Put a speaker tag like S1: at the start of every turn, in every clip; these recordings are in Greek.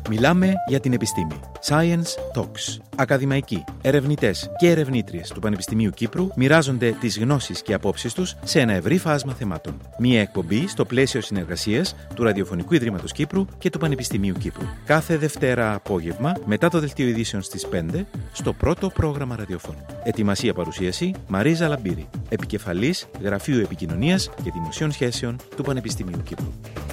S1: Μιλάμε για την επιστήμη. Science Talks. Ακαδημαϊκοί, ερευνητές και ερευνήτριες του Πανεπιστημίου Κύπρου μοιράζονται τις γνώσεις και απόψεις τους σε ένα ευρύ φάσμα θεμάτων. Μία εκπομπή στο πλαίσιο συνεργασίας του Ραδιοφωνικού Ιδρύματος Κύπρου και του Πανεπιστημίου Κύπρου. Κάθε Δευτέρα απόγευμα, μετά το δελτίο ειδήσεων στις 5, στο πρώτο πρόγραμμα ραδιοφώνου. Ετοιμασία παρουσίαση Μαρίζα Λαμπύρη, επικεφαλής Γραφείου Επικοινωνίας και Δημοσίων Σχέσεων του Πανεπιστημίου Κύπρου.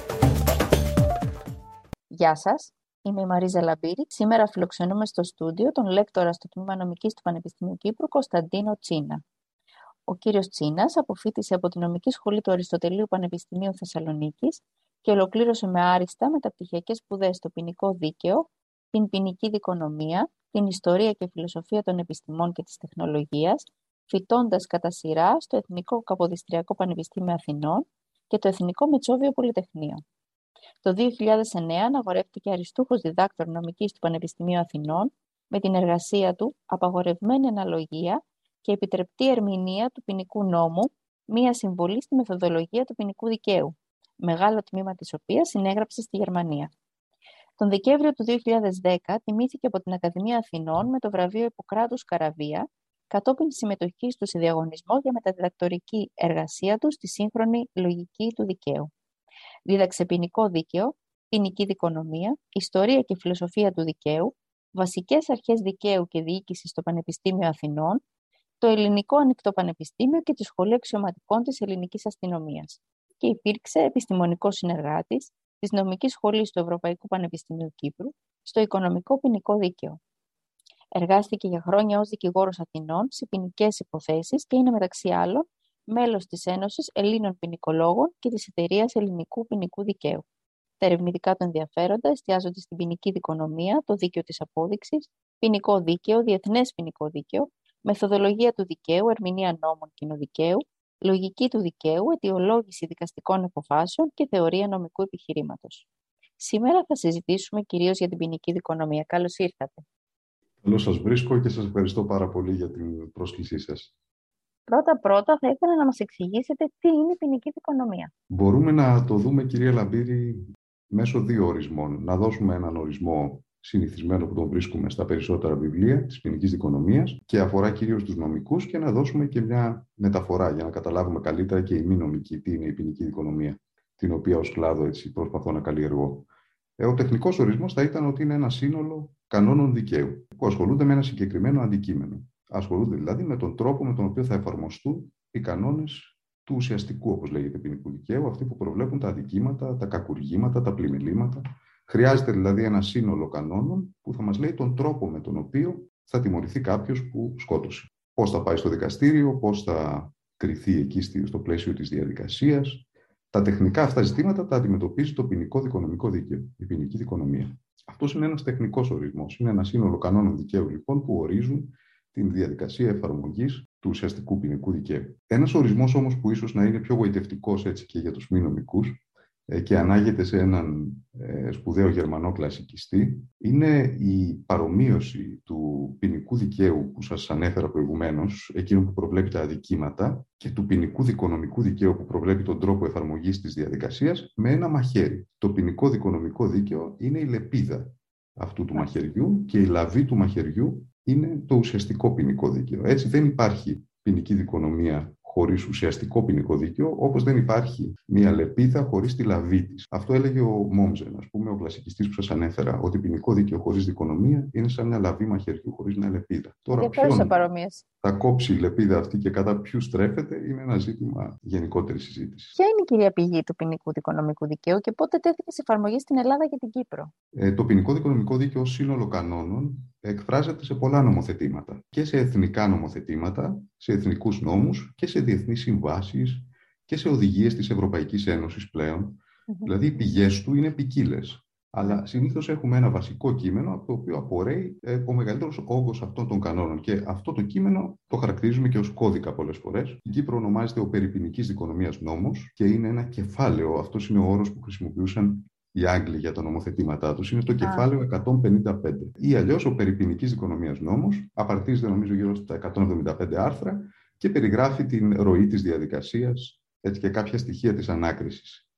S2: Γεια σας. Είμαι η Μαρίζα Λαμπύρη. Σήμερα φιλοξενούμε στο στούντιο τον λέκτορα στο Τμήμα Νομικής του Πανεπιστημίου Κύπρου, Κωνσταντίνο Τσίνα. Ο κύριος Τσίνας αποφοίτησε από τη Νομική Σχολή του Αριστοτελείου Πανεπιστημίου Θεσσαλονίκης και ολοκλήρωσε με άριστα μεταπτυχιακές σπουδές στο ποινικό δίκαιο, την ποινική δικονομία, την ιστορία και φιλοσοφία των επιστημών και της τεχνολογίας, φοιτώντας κατά σειρά στο Εθνικό Καποδιστριακό Πανεπιστήμιο Αθηνών και το Εθνικό Μετσόβιο Πολυτεχνείο. Το 2009 αναγορεύτηκε αριστούχος διδάκτορ νομικής του Πανεπιστημίου Αθηνών με την εργασία του «Απαγορευμένη αναλογία και επιτρεπτή ερμηνεία του ποινικού νόμου, μία συμβολή στη μεθοδολογία του ποινικού δικαίου», μεγάλο τμήμα της οποίας συνέγραψε στη Γερμανία. Τον Δεκέμβριο του 2010 τιμήθηκε από την Ακαδημία Αθηνών με το βραβείο Ιπποκράτους Καραβία, κατόπιν συμμετοχής του σε διαγωνισμό για μεταδιδακτορική εργασία του στη σύγχρονη λογική του δικαίου. Δίδαξε ποινικό δίκαιο, ποινική δικονομία, ιστορία και φιλοσοφία του δικαίου, βασικές αρχές δικαίου και διοίκησης στο Πανεπιστήμιο Αθηνών, το Ελληνικό Ανοιχτό Πανεπιστήμιο και τη Σχολή Αξιωματικών της Ελληνικής Αστυνομίας και υπήρξε επιστημονικός συνεργάτης της Νομικής Σχολής του Ευρωπαϊκού Πανεπιστημίου Κύπρου στο Οικονομικό Ποινικό Δίκαιο. Εργάστηκε για χρόνια ως δικηγόρος Αθηνών σε ποινικές υποθέσεις και είναι μεταξύ άλλων μέλος της Ένωσης Ελλήνων Ποινικολόγων και της Εταιρείας Ελληνικού Ποινικού Δικαίου. Τα ερευνητικά του ενδιαφέροντα εστιάζονται στην ποινική δικονομία, το δίκαιο της απόδειξης, ποινικό δίκαιο, διεθνές ποινικό δίκαιο, μεθοδολογία του δικαίου, ερμηνεία νόμων κοινοδικαίου, λογική του δικαίου, αιτιολόγηση δικαστικών αποφάσεων και θεωρία νομικού επιχειρήματος. Σήμερα θα συζητήσουμε κυρίως για την ποινική δικονομία. Καλώς ήρθατε.
S3: Καλώς σας βρίσκω και σας ευχαριστώ πάρα πολύ για την πρόσκλησή σας.
S2: Πρώτα θα ήθελα να μας εξηγήσετε τι είναι η ποινική δικονομία.
S3: Μπορούμε να το δούμε, κυρία Λαμπύρη, μέσω δύο ορισμών. Να δώσουμε έναν ορισμό συνηθισμένο που τον βρίσκουμε στα περισσότερα βιβλία της ποινικής δικονομίας και αφορά κυρίως τους νομικούς, και να δώσουμε και μια μεταφορά για να καταλάβουμε καλύτερα και η μη νομική τι είναι η ποινική δικονομία, την οποία ως κλάδο έτσι προσπαθώ να καλλιεργώ. Ο τεχνικός ορισμός θα ήταν ότι είναι ένα σύνολο κανόνων δικαίου που ασχολούνται με ένα συγκεκριμένο αντικείμενο. Ασχολούνται δηλαδή με τον τρόπο με τον οποίο θα εφαρμοστούν οι κανόνες του ουσιαστικού, όπως λέγεται, ποινικού δικαίου, αυτοί που προβλέπουν τα αδικήματα, τα κακουργήματα, τα πλημελήματα. Χρειάζεται δηλαδή ένα σύνολο κανόνων που θα μας λέει τον τρόπο με τον οποίο θα τιμωρηθεί κάποιος που σκότωσε. Πώς θα πάει στο δικαστήριο, πώς θα κριθεί εκεί στο πλαίσιο της διαδικασίας. Τα τεχνικά αυτά ζητήματα τα αντιμετωπίζει το ποινικό δικονομικό δίκαιο, η ποινική δικονομία. Αυτός είναι ένας τεχνικός ορισμός. Είναι ένα σύνολο κανόνων δικαίου λοιπόν που ορίζουν την διαδικασία εφαρμογής του ουσιαστικού ποινικού δικαίου. Ένας ορισμός όμως που ίσως να είναι πιο γοητευτικός έτσι και για τους μη νομικούς και ανάγεται σε έναν σπουδαίο Γερμανό κλασικιστή είναι η παρομοίωση του ποινικού δικαίου που σας ανέφερα προηγουμένως, εκείνο που προβλέπει τα αδικήματα, και του ποινικού δικονομικού δικαίου που προβλέπει τον τρόπο εφαρμογής της διαδικασίας με ένα μαχαίρι. Το ποινικό δικονομικό δίκαιο είναι η λεπίδα αυτού του μαχαιριού και η λαβή του μαχαιριού είναι το ουσιαστικό ποινικό δίκαιο. Έτσι δεν υπάρχει ποινική δικονομία χωρίς ουσιαστικό ποινικό δίκαιο, όπως δεν υπάρχει μια λεπίδα χωρίς τη λαβή της. Αυτό έλεγε ο Μόμζεν, ας πούμε, ο κλασικιστής που σας ανέφερα, ότι ποινικό δίκαιο χωρίς δικονομία είναι σαν μια λαβή μαχαιριού χωρίς μια λεπίδα. Τώρα, ποιον θα κόψει η λεπίδα αυτή και κατά ποιου στρέφεται είναι ένα ζήτημα γενικότερης συζήτησης.
S2: Ποια είναι η κυρία πηγή του ποινικού δικονομικού δικαίου και πότε τέθηκε σε εφαρμογή στην Ελλάδα και την Κύπρο?
S3: Το ποινικό δικονομικό δίκαιο ως σύνολο κανόνων εκφράζεται σε πολλά νομοθετήματα. Και σε εθνικά νομοθετήματα, σε εθνικούς νόμους και σε διεθνείς συμβάσεις και σε οδηγίες της Ευρωπαϊκής Ένωσης πλέον. Δηλαδή οι πηγές του είναι ποικίλες. Αλλά συνήθως έχουμε ένα βασικό κείμενο από το οποίο απορρέει ο μεγαλύτερος όγκος αυτών των κανόνων. Και αυτό το κείμενο το χαρακτηρίζουμε και ως κώδικα πολλές φορές. Στην Κύπρο ονομάζεται ο περί ποινικής δικονομίας νόμος και είναι ένα κεφάλαιο. Αυτός είναι ο όρος που χρησιμοποιούσαν οι Άγγλοι για τα νομοθετήματά τους. Είναι το κεφάλαιο 155. Ή αλλιώς ο περί ποινικής δικονομίας νόμος, απαρτίζεται νομίζω γύρω στα 175 άρθρα και περιγράφει την ροή της διαδικασίας, έτσι και κάποια στοιχεία της ανάκρισης.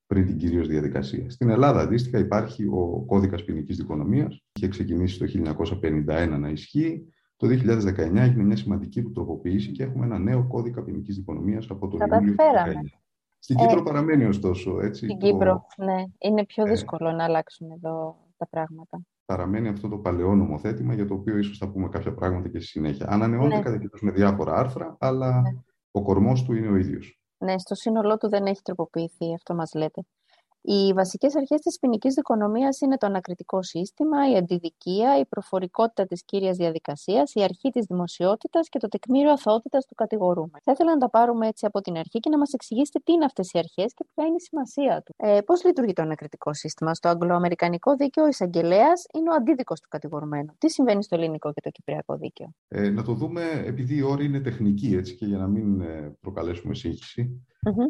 S3: πριν την κυρίως διαδικασία. Στην Ελλάδα, αντίστοιχα, υπάρχει ο κώδικας ποινικής δικονομίας. Είχε ξεκινήσει το 1951 να ισχύει. Το 2019 έγινε μια σημαντική του τροποποίηση και έχουμε ένα νέο κώδικα ποινικής δικονομίας από τον Ιούλιο του 2019. Στην Κύπρο παραμένει ωστόσο. Έτσι,
S2: στην Κύπρο, ναι. Είναι πιο δύσκολο να αλλάξουν εδώ τα πράγματα.
S3: Παραμένει αυτό το παλαιό νομοθέτημα, για το οποίο ίσως θα πούμε κάποια πράγματα και στη συνέχεια. Ανανεώνεται κατά καιρούς με διάφορα άρθρα, αλλά ο κορμός του είναι ο ίδιος.
S2: Ναι, στο σύνολό του δεν έχει τροποποιηθεί, αυτό μας λέτε. Οι βασικές αρχές της ποινικής δικονομίας είναι το ανακριτικό σύστημα, η αντιδικία, η προφορικότητα της κύριας διαδικασίας, η αρχή της δημοσιότητας και το τεκμήριο αθωότητας του κατηγορούμενου. Θα ήθελα να τα πάρουμε έτσι από την αρχή και να μας εξηγήσετε τι είναι αυτές οι αρχές και ποια είναι η σημασία του. Πώς λειτουργεί το ανακριτικό σύστημα? Στο αγγλοαμερικανικό δίκαιο, ο εισαγγελέας είναι ο αντίδικος του κατηγορουμένου. Τι συμβαίνει στο ελληνικό και το κυπριακό δίκαιο?
S3: Να το δούμε, επειδή οι όροι είναι τεχνικοί, έτσι, και για να μην προκαλέσουμε σύγχυση.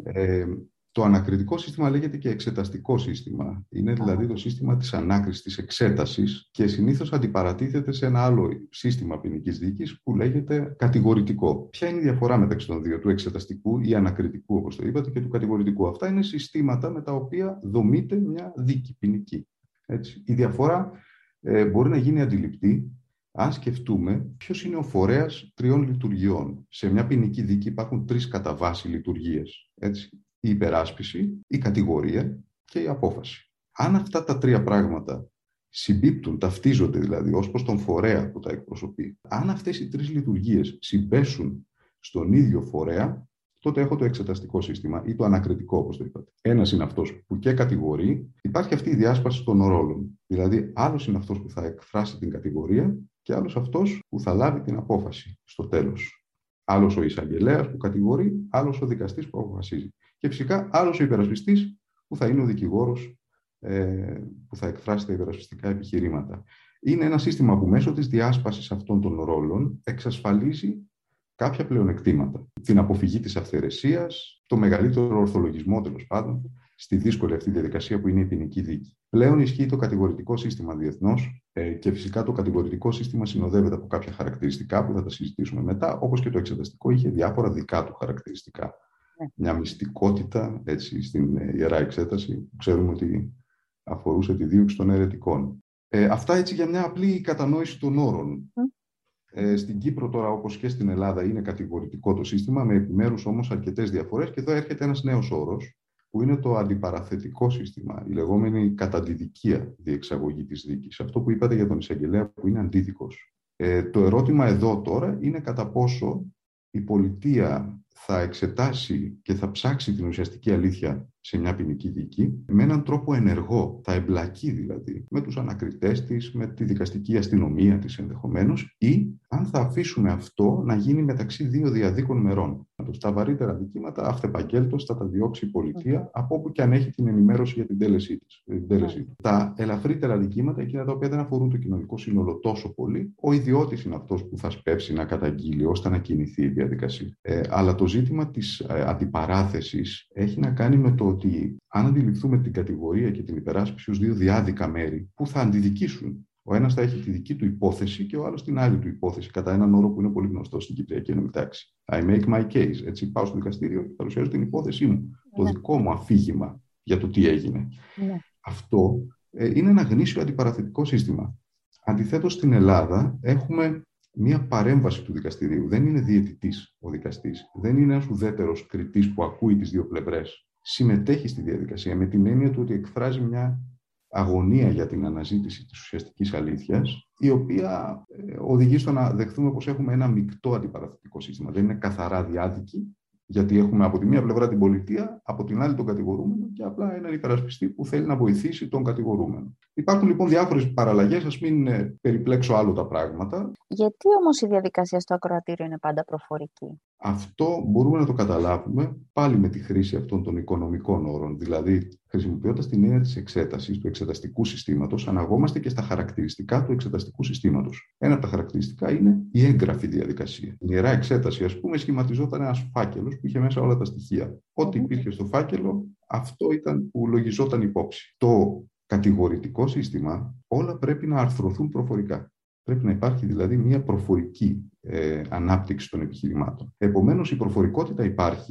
S3: Το ανακριτικό σύστημα λέγεται και εξεταστικό σύστημα. Είναι δηλαδή το σύστημα της ανάκρισης, της εξέτασης, και συνήθως αντιπαρατίθεται σε ένα άλλο σύστημα ποινικής δίκης που λέγεται κατηγορητικό. Ποια είναι η διαφορά μεταξύ των δύο, του εξεταστικού ή ανακριτικού, όπως το είπατε, και του κατηγορητικού? Αυτά είναι συστήματα με τα οποία δομείται μια δίκη ποινική. Έτσι. Η διαφορά μπορεί να γίνει αντιληπτή αν σκεφτούμε ποιος είναι ο φορέας τριών λειτουργιών. Σε μια ποινική δίκη υπάρχουν τρεις κατά βάση λειτουργίες. Έτσι. Η υπεράσπιση, η κατηγορία και η απόφαση. Αν αυτά τα τρία πράγματα συμπίπτουν, ταυτίζονται δηλαδή ως προς τον φορέα που τα εκπροσωπεί, αν αυτές οι τρεις λειτουργίες συμπέσουν στον ίδιο φορέα, τότε έχω το εξεταστικό σύστημα ή το ανακριτικό, όπως το είπατε. Ένας είναι αυτός που και κατηγορεί. Υπάρχει αυτή η διάσπαση των ρόλων. Δηλαδή, άλλος είναι αυτός που θα εκφράσει την κατηγορία και άλλος αυτός που θα λάβει την απόφαση στο τέλος. Άλλος ο εισαγγελέας που κατηγορεί, άλλος ο δικαστής που αποφασίζει. Και φυσικά άλλος ο υπερασπιστής που θα είναι ο δικηγόρος που θα εκφράσει τα υπερασπιστικά επιχειρήματα. Είναι ένα σύστημα που μέσω της διάσπασης αυτών των ρόλων εξασφαλίζει κάποια πλεονεκτήματα. Την αποφυγή της αυθαιρεσίας, το μεγαλύτερο ορθολογισμό τέλος πάντων, στη δύσκολη αυτή διαδικασία που είναι η ποινική δίκη. Πλέον ισχύει το κατηγορητικό σύστημα διεθνώς και φυσικά το κατηγορητικό σύστημα συνοδεύεται από κάποια χαρακτηριστικά που θα τα συζητήσουμε μετά, όπως και το εξεταστικό είχε διάφορα δικά του χαρακτηριστικά. Μια μυστικότητα, έτσι, στην Ιερά Εξέταση, που ξέρουμε ότι αφορούσε τη δίωξη των αιρετικών. Αυτά έτσι για μια απλή κατανόηση των όρων. Στην Κύπρο τώρα, όπως και στην Ελλάδα, είναι κατηγορητικό το σύστημα, με επιμέρους όμως αρκετές διαφορές, και εδώ έρχεται ένας νέος όρος, που είναι το αντιπαραθετικό σύστημα, η λεγόμενη καταντιδικία διεξαγωγή της δίκης. Αυτό που είπατε για τον εισαγγελέα που είναι αντίδικος. Το ερώτημα εδώ τώρα είναι κατά πόσο η πολιτεία θα εξετάσει και θα ψάξει την ουσιαστική αλήθεια σε μια ποινική δίκη με έναν τρόπο ενεργό, θα εμπλακεί δηλαδή με τους ανακριτές της, με τη δικαστική αστυνομία της ενδεχομένως, ή αν θα αφήσουμε αυτό να γίνει μεταξύ δύο διαδίκων μερών. Στα βαρύτερα δικήματα αυτεπαγγέλτος θα τα διώξει η πολιτεία από όπου και αν έχει την ενημέρωση για την τέλεσή του. Τα ελαφρύτερα δικήματα, εκείνα τα οποία δεν αφορούν το κοινωνικό σύνολο τόσο πολύ, ο ιδιώτης είναι αυτός που θα σπεύσει να καταγγείλει ώστε να κινηθεί η διαδικασία. Αλλά το ζήτημα της αντιπαράθεσης έχει να κάνει με το ότι αν αντιληφθούμε την κατηγορία και την υπεράσπιση ως δύο διάδικα μέρη που θα αντιδικήσουν. Ο ένας θα έχει τη δική του υπόθεση και ο άλλος την άλλη του υπόθεση, κατά έναν όρο που είναι πολύ γνωστό στην Κυπριακή Ενόμη Τάξη. I make my case. Έτσι, πάω στο δικαστήριο και παρουσιάζω την υπόθεσή μου, το δικό μου αφήγημα για το τι έγινε. Αυτό είναι ένα γνήσιο αντιπαραθετικό σύστημα. Αντιθέτως, στην Ελλάδα έχουμε μία παρέμβαση του δικαστηρίου. Δεν είναι διαιτητής ο δικαστής. Δεν είναι ένας ουδέτερος κριτής που ακούει τις δύο πλευρές. Συμμετέχει στη διαδικασία με την έννοια του ότι εκφράζει μια αγωνία για την αναζήτηση της ουσιαστικής αλήθειας, η οποία οδηγεί στο να δεχθούμε πως έχουμε ένα μεικτό αντιπαραθετικό σύστημα. Δεν είναι καθαρά διάδικη, γιατί έχουμε από τη μία πλευρά την πολιτεία, από την άλλη τον κατηγορούμενο και απλά έναν υπερασπιστή που θέλει να βοηθήσει τον κατηγορούμενο. Υπάρχουν λοιπόν διάφορες παραλλαγές, ας μην περιπλέξω άλλο τα πράγματα.
S2: Γιατί όμως η διαδικασία στο ακροατήριο είναι πάντα προφορική?
S3: Αυτό μπορούμε να το καταλάβουμε πάλι με τη χρήση αυτών των οικονομικών όρων. Δηλαδή, χρησιμοποιώντας την έννοια της εξέτασης, του εξεταστικού συστήματος, αναγόμαστε και στα χαρακτηριστικά του εξεταστικού συστήματος. Ένα από τα χαρακτηριστικά είναι η έγγραφη διαδικασία. Η Ιερά Εξέταση, ας πούμε, σχηματιζόταν ένας φάκελος που είχε μέσα όλα τα στοιχεία. Ό,τι υπήρχε στο φάκελο, αυτό ήταν που λογιζόταν υπόψη. Το κατηγορητικό σύστημα, όλα πρέπει να αρθρωθούν προφορικά. Πρέπει να υπάρχει δηλαδή μια προφορική ανάπτυξη των επιχειρημάτων. Επομένως, η προφορικότητα υπάρχει,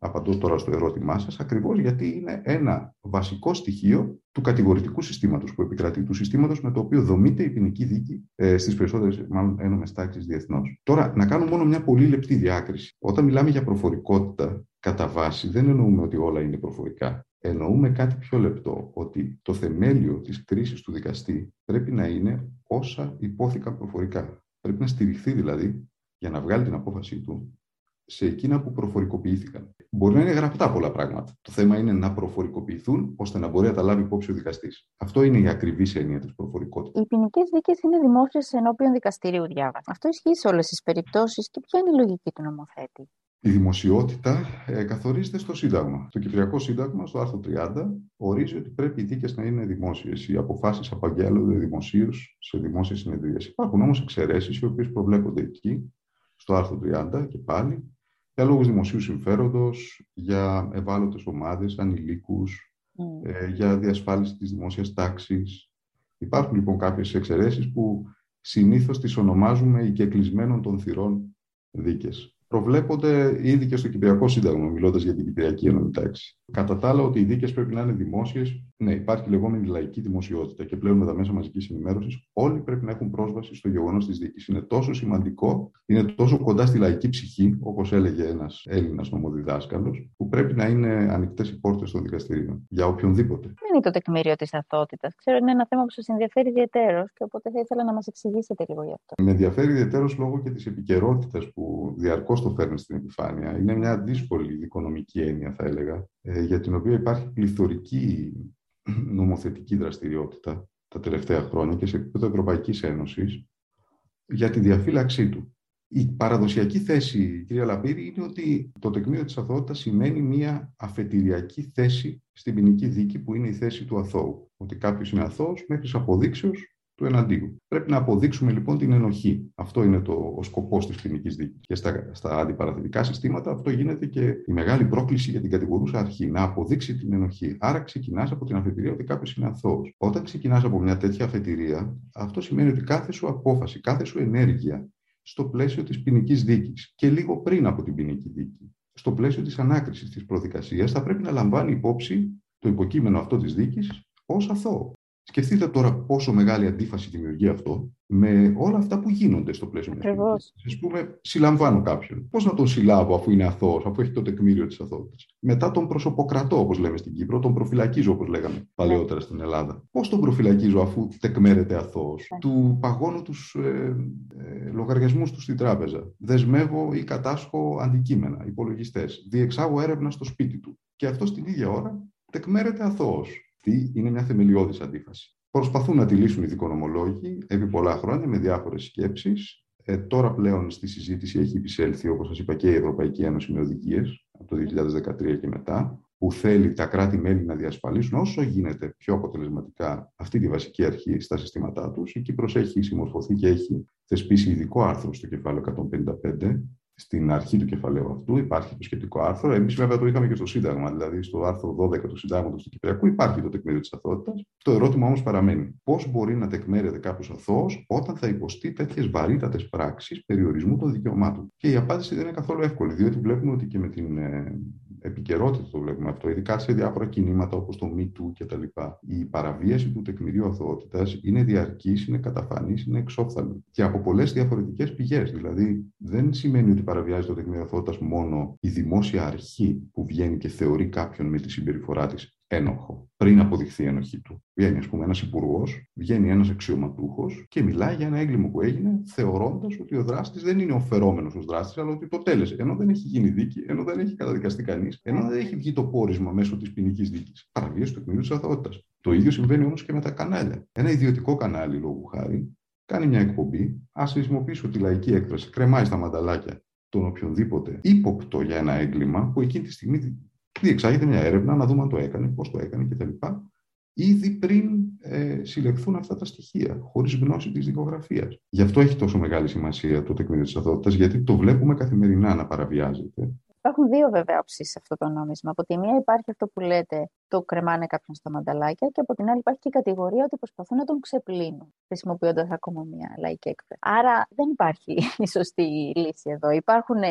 S3: Απαντώ τώρα στο ερώτημά σας, ακριβώς γιατί είναι ένα βασικό στοιχείο του κατηγορητικού συστήματος που επικρατεί, του συστήματος με το οποίο δομείται η ποινική δίκη στις περισσότερες ένομες τάξεις διεθνώς. Τώρα, να κάνω μόνο μια πολύ λεπτή διάκριση. Όταν μιλάμε για προφορικότητα, κατά βάση, δεν εννοούμε ότι όλα είναι προφορικά. Εννοούμε κάτι πιο λεπτό, ότι το θεμέλιο της κρίσης του δικαστή πρέπει να είναι όσα υπόθηκαν προφορικά. Πρέπει να στηριχθεί δηλαδή, για να βγάλει την απόφασή του, σε εκείνα που προφορικοποιήθηκαν. Μπορεί να είναι γραπτά πολλά πράγματα. Το θέμα είναι να προφορικοποιηθούν ώστε να μπορεί να τα λάβει υπόψη ο δικαστής. Αυτό είναι η ακριβής έννοια της προφορικότητας.
S2: Οι ποινικές δίκες είναι δημόσιες ενώπιον δικαστηρίου, διάβασα. Αυτό ισχύει σε όλες τις περιπτώσεις και ποια είναι η λογική του νομοθέτη?
S3: Η δημοσιότητα καθορίζεται στο Σύνταγμα. Το Κυπριακό Σύνταγμα, στο άρθρο 30, ορίζει ότι πρέπει οι δίκες να είναι δημόσιες. Οι αποφάσεις απαγγέλλονται δημοσίως σε δημόσιες συνεδρίες. Υπάρχουν όμως εξαιρέσεις, οι οποίες προβλέπονται εκεί, στο άρθρο 30 και πάλι, για λόγους δημοσίου συμφέροντος, για ευάλωτες ομάδες, ανηλίκους, για διασφάλιση της δημόσιας τάξης. Υπάρχουν λοιπόν κάποιες εξαιρέσεις που συνήθως τις ονομάζουμε οι κεκλεισμένων των θυρών δίκες. Προβλέπονται ήδη και στο Κυπριακό Σύνταγμα, μιλώντας για την Κυπριακή Ένωμη Τάξη. Κατά τα άλλα, ότι οι δίκες πρέπει να είναι δημόσιες, ναι, υπάρχει λεγόμενη λαϊκή δημοσιότητα και πλέον με τα μέσα μαζικής ενημέρωσης όλοι πρέπει να έχουν πρόσβαση στο γεγονός της δίκης. Είναι τόσο σημαντικό, είναι τόσο κοντά στη λαϊκή ψυχή, όπως έλεγε ένας Έλληνας νομοδιδάσκαλος, που πρέπει να είναι ανοιχτές οι πόρτες των δικαστηρίων για οποιονδήποτε.
S2: Δεν είναι το τεκμήριο της αθωότητας. Ξέρω είναι ένα θέμα που σας ενδιαφέρει ιδιαιτέρως και οπότε θα ήθελα να μας εξηγήσετε λίγο γι' αυτό.
S3: Με ενδιαφέρει ιδιαιτέρως λόγω και της επικαιρότητας που διαρκώς το φέρνει στην επιφάνεια. Είναι μια δύσκολη δικονομική έννοια, θα έλεγα, για την οποία υπάρχει πληθωρική νομοθετική δραστηριότητα τα τελευταία χρόνια και σε επίπεδο Ευρωπαϊκής Ένωσης για τη διαφύλαξή του. Η παραδοσιακή θέση, κυρία Λαμπύρη, είναι ότι το τεκμήριο της αθωότητας σημαίνει μια αφετηριακή θέση στην ποινική δίκη που είναι η θέση του αθώου. Ότι κάποιος είναι αθώος μέχρι αποδείξεως του εναντίου. Πρέπει να αποδείξουμε λοιπόν την ενοχή. Αυτό είναι ο σκοπός της ποινικής δίκης. Και στα αντιπαραθετικά συστήματα αυτό γίνεται και η μεγάλη πρόκληση για την κατηγορούσα αρχή, να αποδείξει την ενοχή. Άρα ξεκινάς από την αφετηρία ότι κάποιος είναι αθώος. Όταν ξεκινάς από μια τέτοια αφετηρία, αυτό σημαίνει ότι κάθε σου απόφαση, κάθε σου ενέργεια στο πλαίσιο της ποινικής δίκης και λίγο πριν από την ποινική δίκη, στο πλαίσιο της ανάκρισης της προδικασίας, θα πρέπει να λαμβάνει υπόψη το υποκείμενο αυτό της δίκης ως αθώο. Σκεφτείτε τώρα πόσο μεγάλη αντίφαση δημιουργεί αυτό με όλα αυτά που γίνονται στο πλαίσιο μιας ποινικής. Ας πούμε, συλλαμβάνω κάποιον. Πώς να τον συλλάβω αφού είναι αθώος, αφού έχει το τεκμήριο της αθωότητας? Μετά τον προσωποκρατώ, όπως λέμε στην Κύπρο, τον προφυλακίζω, όπως λέγαμε παλαιότερα στην Ελλάδα. Πώς τον προφυλακίζω αφού τεκμέρεται αθώος? Του παγώνω τους λογαριασμούς του στην τράπεζα. Δεσμεύω ή κατάσχω αντικείμενα, υπολογιστές. Διεξάγω έρευνα στο σπίτι του. Και αυτό την ίδια ώρα τεκμέρεται αθώος. Είναι μια θεμελιώδης αντίφαση. Προσπαθούν να τη λύσουν οι δικονομολόγοι επί πολλά χρόνια με διάφορες σκέψεις. Τώρα πλέον στη συζήτηση έχει επισέλθει, όπως σας είπα, και η Ευρωπαϊκή Ένωση με οδηγίες από το 2013 και μετά, που θέλει τα κράτη-μέλη να διασφαλίσουν όσο γίνεται πιο αποτελεσματικά αυτή τη βασική αρχή στα συστήματά τους. Η Κύπρος έχει συμμορφωθεί και έχει θεσπίσει ειδικό άρθρο στο κεφάλαιο 155. Στην αρχή του κεφαλαίου αυτού υπάρχει το σχετικό άρθρο. Εμείς, βέβαια, το είχαμε και στο Σύνταγμα, δηλαδή στο άρθρο 12 του Συντάγματος του Κυπριακού υπάρχει το τεκμήριο της αθωότητας. Το ερώτημα όμως παραμένει: πώς μπορεί να τεκμέρεται κάποιος αθώος όταν θα υποστεί τέτοιες βαρύτατες πράξεις περιορισμού των δικαιωμάτων? Και η απάντηση δεν είναι καθόλου εύκολη, διότι βλέπουμε ότι και με την επικαιρότητα το βλέπουμε αυτό, ειδικά σε διάφορα κινήματα όπως το Me Too κτλ. Η παραβίαση του τεκμηρίου αθωότητας είναι διαρκής, είναι καταφανής, είναι εξόφθαλμη και από πολλές διαφορετικές πηγές. Δηλαδή, δεν σημαίνει ότι παραβιάζει το τεκμήριο αθωότητας μόνο η δημόσια αρχή που βγαίνει και θεωρεί κάποιον με τη συμπεριφορά της ένοχο, πριν αποδειχθεί η ενοχή του. Βγαίνει, ας πούμε, ένας υπουργός, βγαίνει ένας αξιωματούχος και μιλάει για ένα έγκλημα που έγινε, θεωρώντας ότι ο δράστης δεν είναι ο φερόμενος ως δράστης, αλλά ότι το τέλεσε. Ενώ δεν έχει γίνει δίκη, ενώ δεν έχει καταδικαστεί κανείς, ενώ δεν έχει βγει το πόρισμα μέσω της ποινικής δίκης. Παραβίαση του τεκμηρίου της αθωότητας. Το ίδιο συμβαίνει όμως και με τα κανάλια. Ένα ιδιωτικό κανάλι, λόγου χάρη, κάνει μια εκπομπή, ας χρησιμοποιήσω τη λαϊκή έκφραση, κρεμάει στα μανταλάκια τον οποιονδήποτε ύποπτο για ένα έγκλημα που εκείνη τη στιγμή διεξάγεται μια έρευνα να δούμε αν το έκανε, πώς το έκανε κτλ. Ήδη πριν συλλεχθούν αυτά τα στοιχεία, χωρίς γνώση της δικογραφίας. Γι' αυτό έχει τόσο μεγάλη σημασία το τεκμήριο της αθωότητας, γιατί το βλέπουμε καθημερινά να παραβιάζεται.
S2: Υπάρχουν δύο βέβαια όψεις σε αυτό το νόμισμα. Από τη μία υπάρχει αυτό που λέτε, το κρεμάνε κάποιον στα μανταλάκια, και από την άλλη υπάρχει και η κατηγορία ότι προσπαθούν να τον ξεπλύνουν, χρησιμοποιώντας ακόμα μια λαϊκή έκφραση. Άρα δεν υπάρχει η σωστή λύση εδώ. Υπάρχουν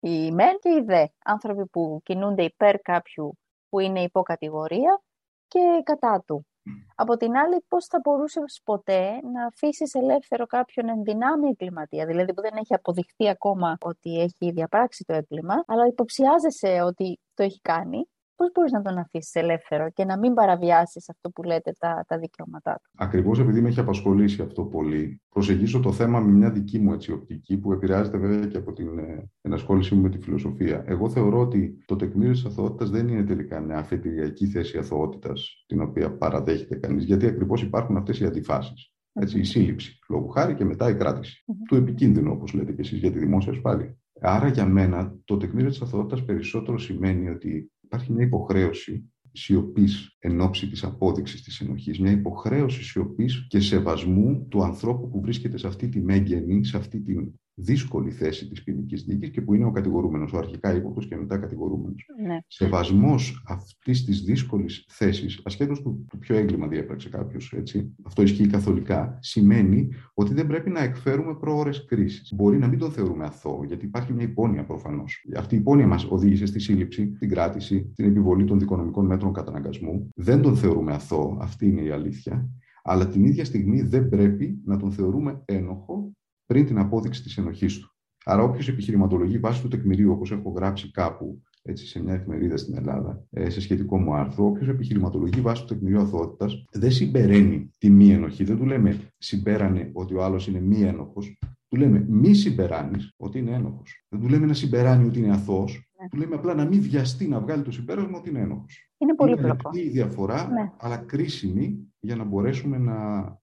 S2: Οι μεν και οι δε. Άνθρωποι που κινούνται υπέρ κάποιου που είναι υποκατηγορία και κατά του. Από την άλλη, πώς θα μπορούσες ποτέ να αφήσεις ελεύθερο κάποιον ενδυνάμει εγκληματία, δηλαδή που δεν έχει αποδειχθεί ακόμα ότι έχει διαπράξει το έγκλημα, αλλά υποψιάζεσαι ότι το έχει κάνει. Πώς μπορείς να τον αφήσεις ελεύθερο και να μην παραβιάσεις αυτό που λέτε τα δικαιώματά του?
S3: Ακριβώς επειδή με έχει απασχολήσει αυτό πολύ, προσεγγίζω το θέμα με μια δική μου οπτική, που επηρεάζεται βέβαια και από την ενασχόλησή μου με τη φιλοσοφία. Εγώ θεωρώ ότι το τεκμήριο της αθωότητας δεν είναι τελικά μια αφετηριακή θέση αθωότητας, την οποία παραδέχεται κανείς, γιατί ακριβώς υπάρχουν αυτές οι αντιφάσεις. Έτσι, η σύλληψη, λόγου χάρη, και μετά η κράτηση. Του επικίνδυνου, όπως λέτε και εσείς, για τη δημόσια ασφάλεια. Άρα, για μένα, το τεκμήριο της αθωότητας περισσότερο σημαίνει ότι υπάρχει μια υποχρέωση σιωπής εν ώψη της απόδειξης της ενοχής, μια υποχρέωση σιωπής και σεβασμού του ανθρώπου που βρίσκεται σε αυτή τη μέγενη, σε αυτή τη δύσκολη θέση της ποινικής δίκης και που είναι ο κατηγορούμενος, ο αρχικά ύποπτος και μετά κατηγορούμενος.
S2: Ναι.
S3: Σεβασμός αυτής της δύσκολης θέσης, ασχέτως του ποιο έγκλημα διέπραξε κάποιος, έτσι, αυτό ισχύει καθολικά, σημαίνει ότι δεν πρέπει να εκφέρουμε προώρες κρίσης. Μπορεί να μην τον θεωρούμε αθώο, γιατί υπάρχει μια υπόνοια προφανώς. Αυτή η υπόνοια μας οδήγησε στη σύλληψη, την κράτηση, την επιβολή των δικονομικών μέτρων καταναγκασμού. Δεν τον θεωρούμε αθώο, αυτή είναι η αλήθεια. Αλλά την ίδια στιγμή δεν πρέπει να τον θεωρούμε ένοχο πριν την απόδειξη της ενοχής του. Άρα, όποιος επιχειρηματολογεί βάσει του τεκμηρίου, όπως έχω γράψει κάπου έτσι, σε μια εφημερίδα στην Ελλάδα, σε σχετικό μου άρθρο, όποιος επιχειρηματολογεί βάσει του τεκμηρίου αθωότητας, δεν συμπεραίνει τη μη ενοχή. Δεν του λέμε συμπέρανε ότι ο άλλος είναι μη ένοχος. Του λέμε μη συμπεράνεις ότι είναι ένοχος. Δεν του λέμε να συμπεράνει ότι είναι αθώος. Του λέμε απλά να μην βιαστεί να βγάλει το συμπέρασμα ότι είναι ένοχος.
S2: Είναι πολύ πλοκό.
S3: Είναι η διαφορά, αλλά κρίσιμη για να μπορέσουμε να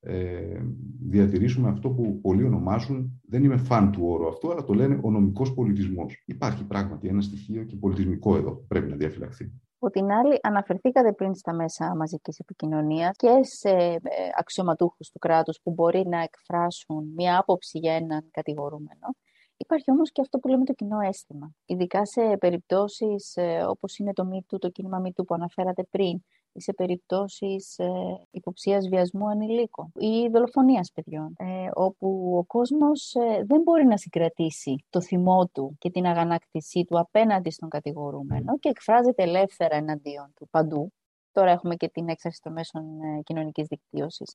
S3: διατηρήσουμε αυτό που πολλοί ονομάζουν, δεν είμαι φαν του όρου αυτού, αλλά το λένε ο νομικός πολιτισμός. Υπάρχει πράγματι ένα στοιχείο και πολιτισμικό εδώ που πρέπει να διαφυλαχθεί.
S2: Από την άλλη, αναφερθήκατε πριν στα μέσα μαζικής επικοινωνίας και σε αξιωματούχους του κράτους που μπορεί να εκφράσουν μία άποψη για έναν κατηγορούμενο. Υπάρχει όμως και αυτό που λέμε το κοινό αίσθημα. Ειδικά σε περιπτώσεις όπως είναι το κίνημα MeToo που αναφέρατε πριν, ή σε περιπτώσεις υποψίας βιασμού ανηλίκων ή δολοφονίας παιδιών, όπου ο κόσμος δεν μπορεί να συγκρατήσει το θυμό του και την αγανάκτησή του απέναντι στον κατηγορούμενο και εκφράζεται ελεύθερα εναντίον του παντού. Τώρα έχουμε και την έξαρση των μέσων κοινωνικής δικτύωσης.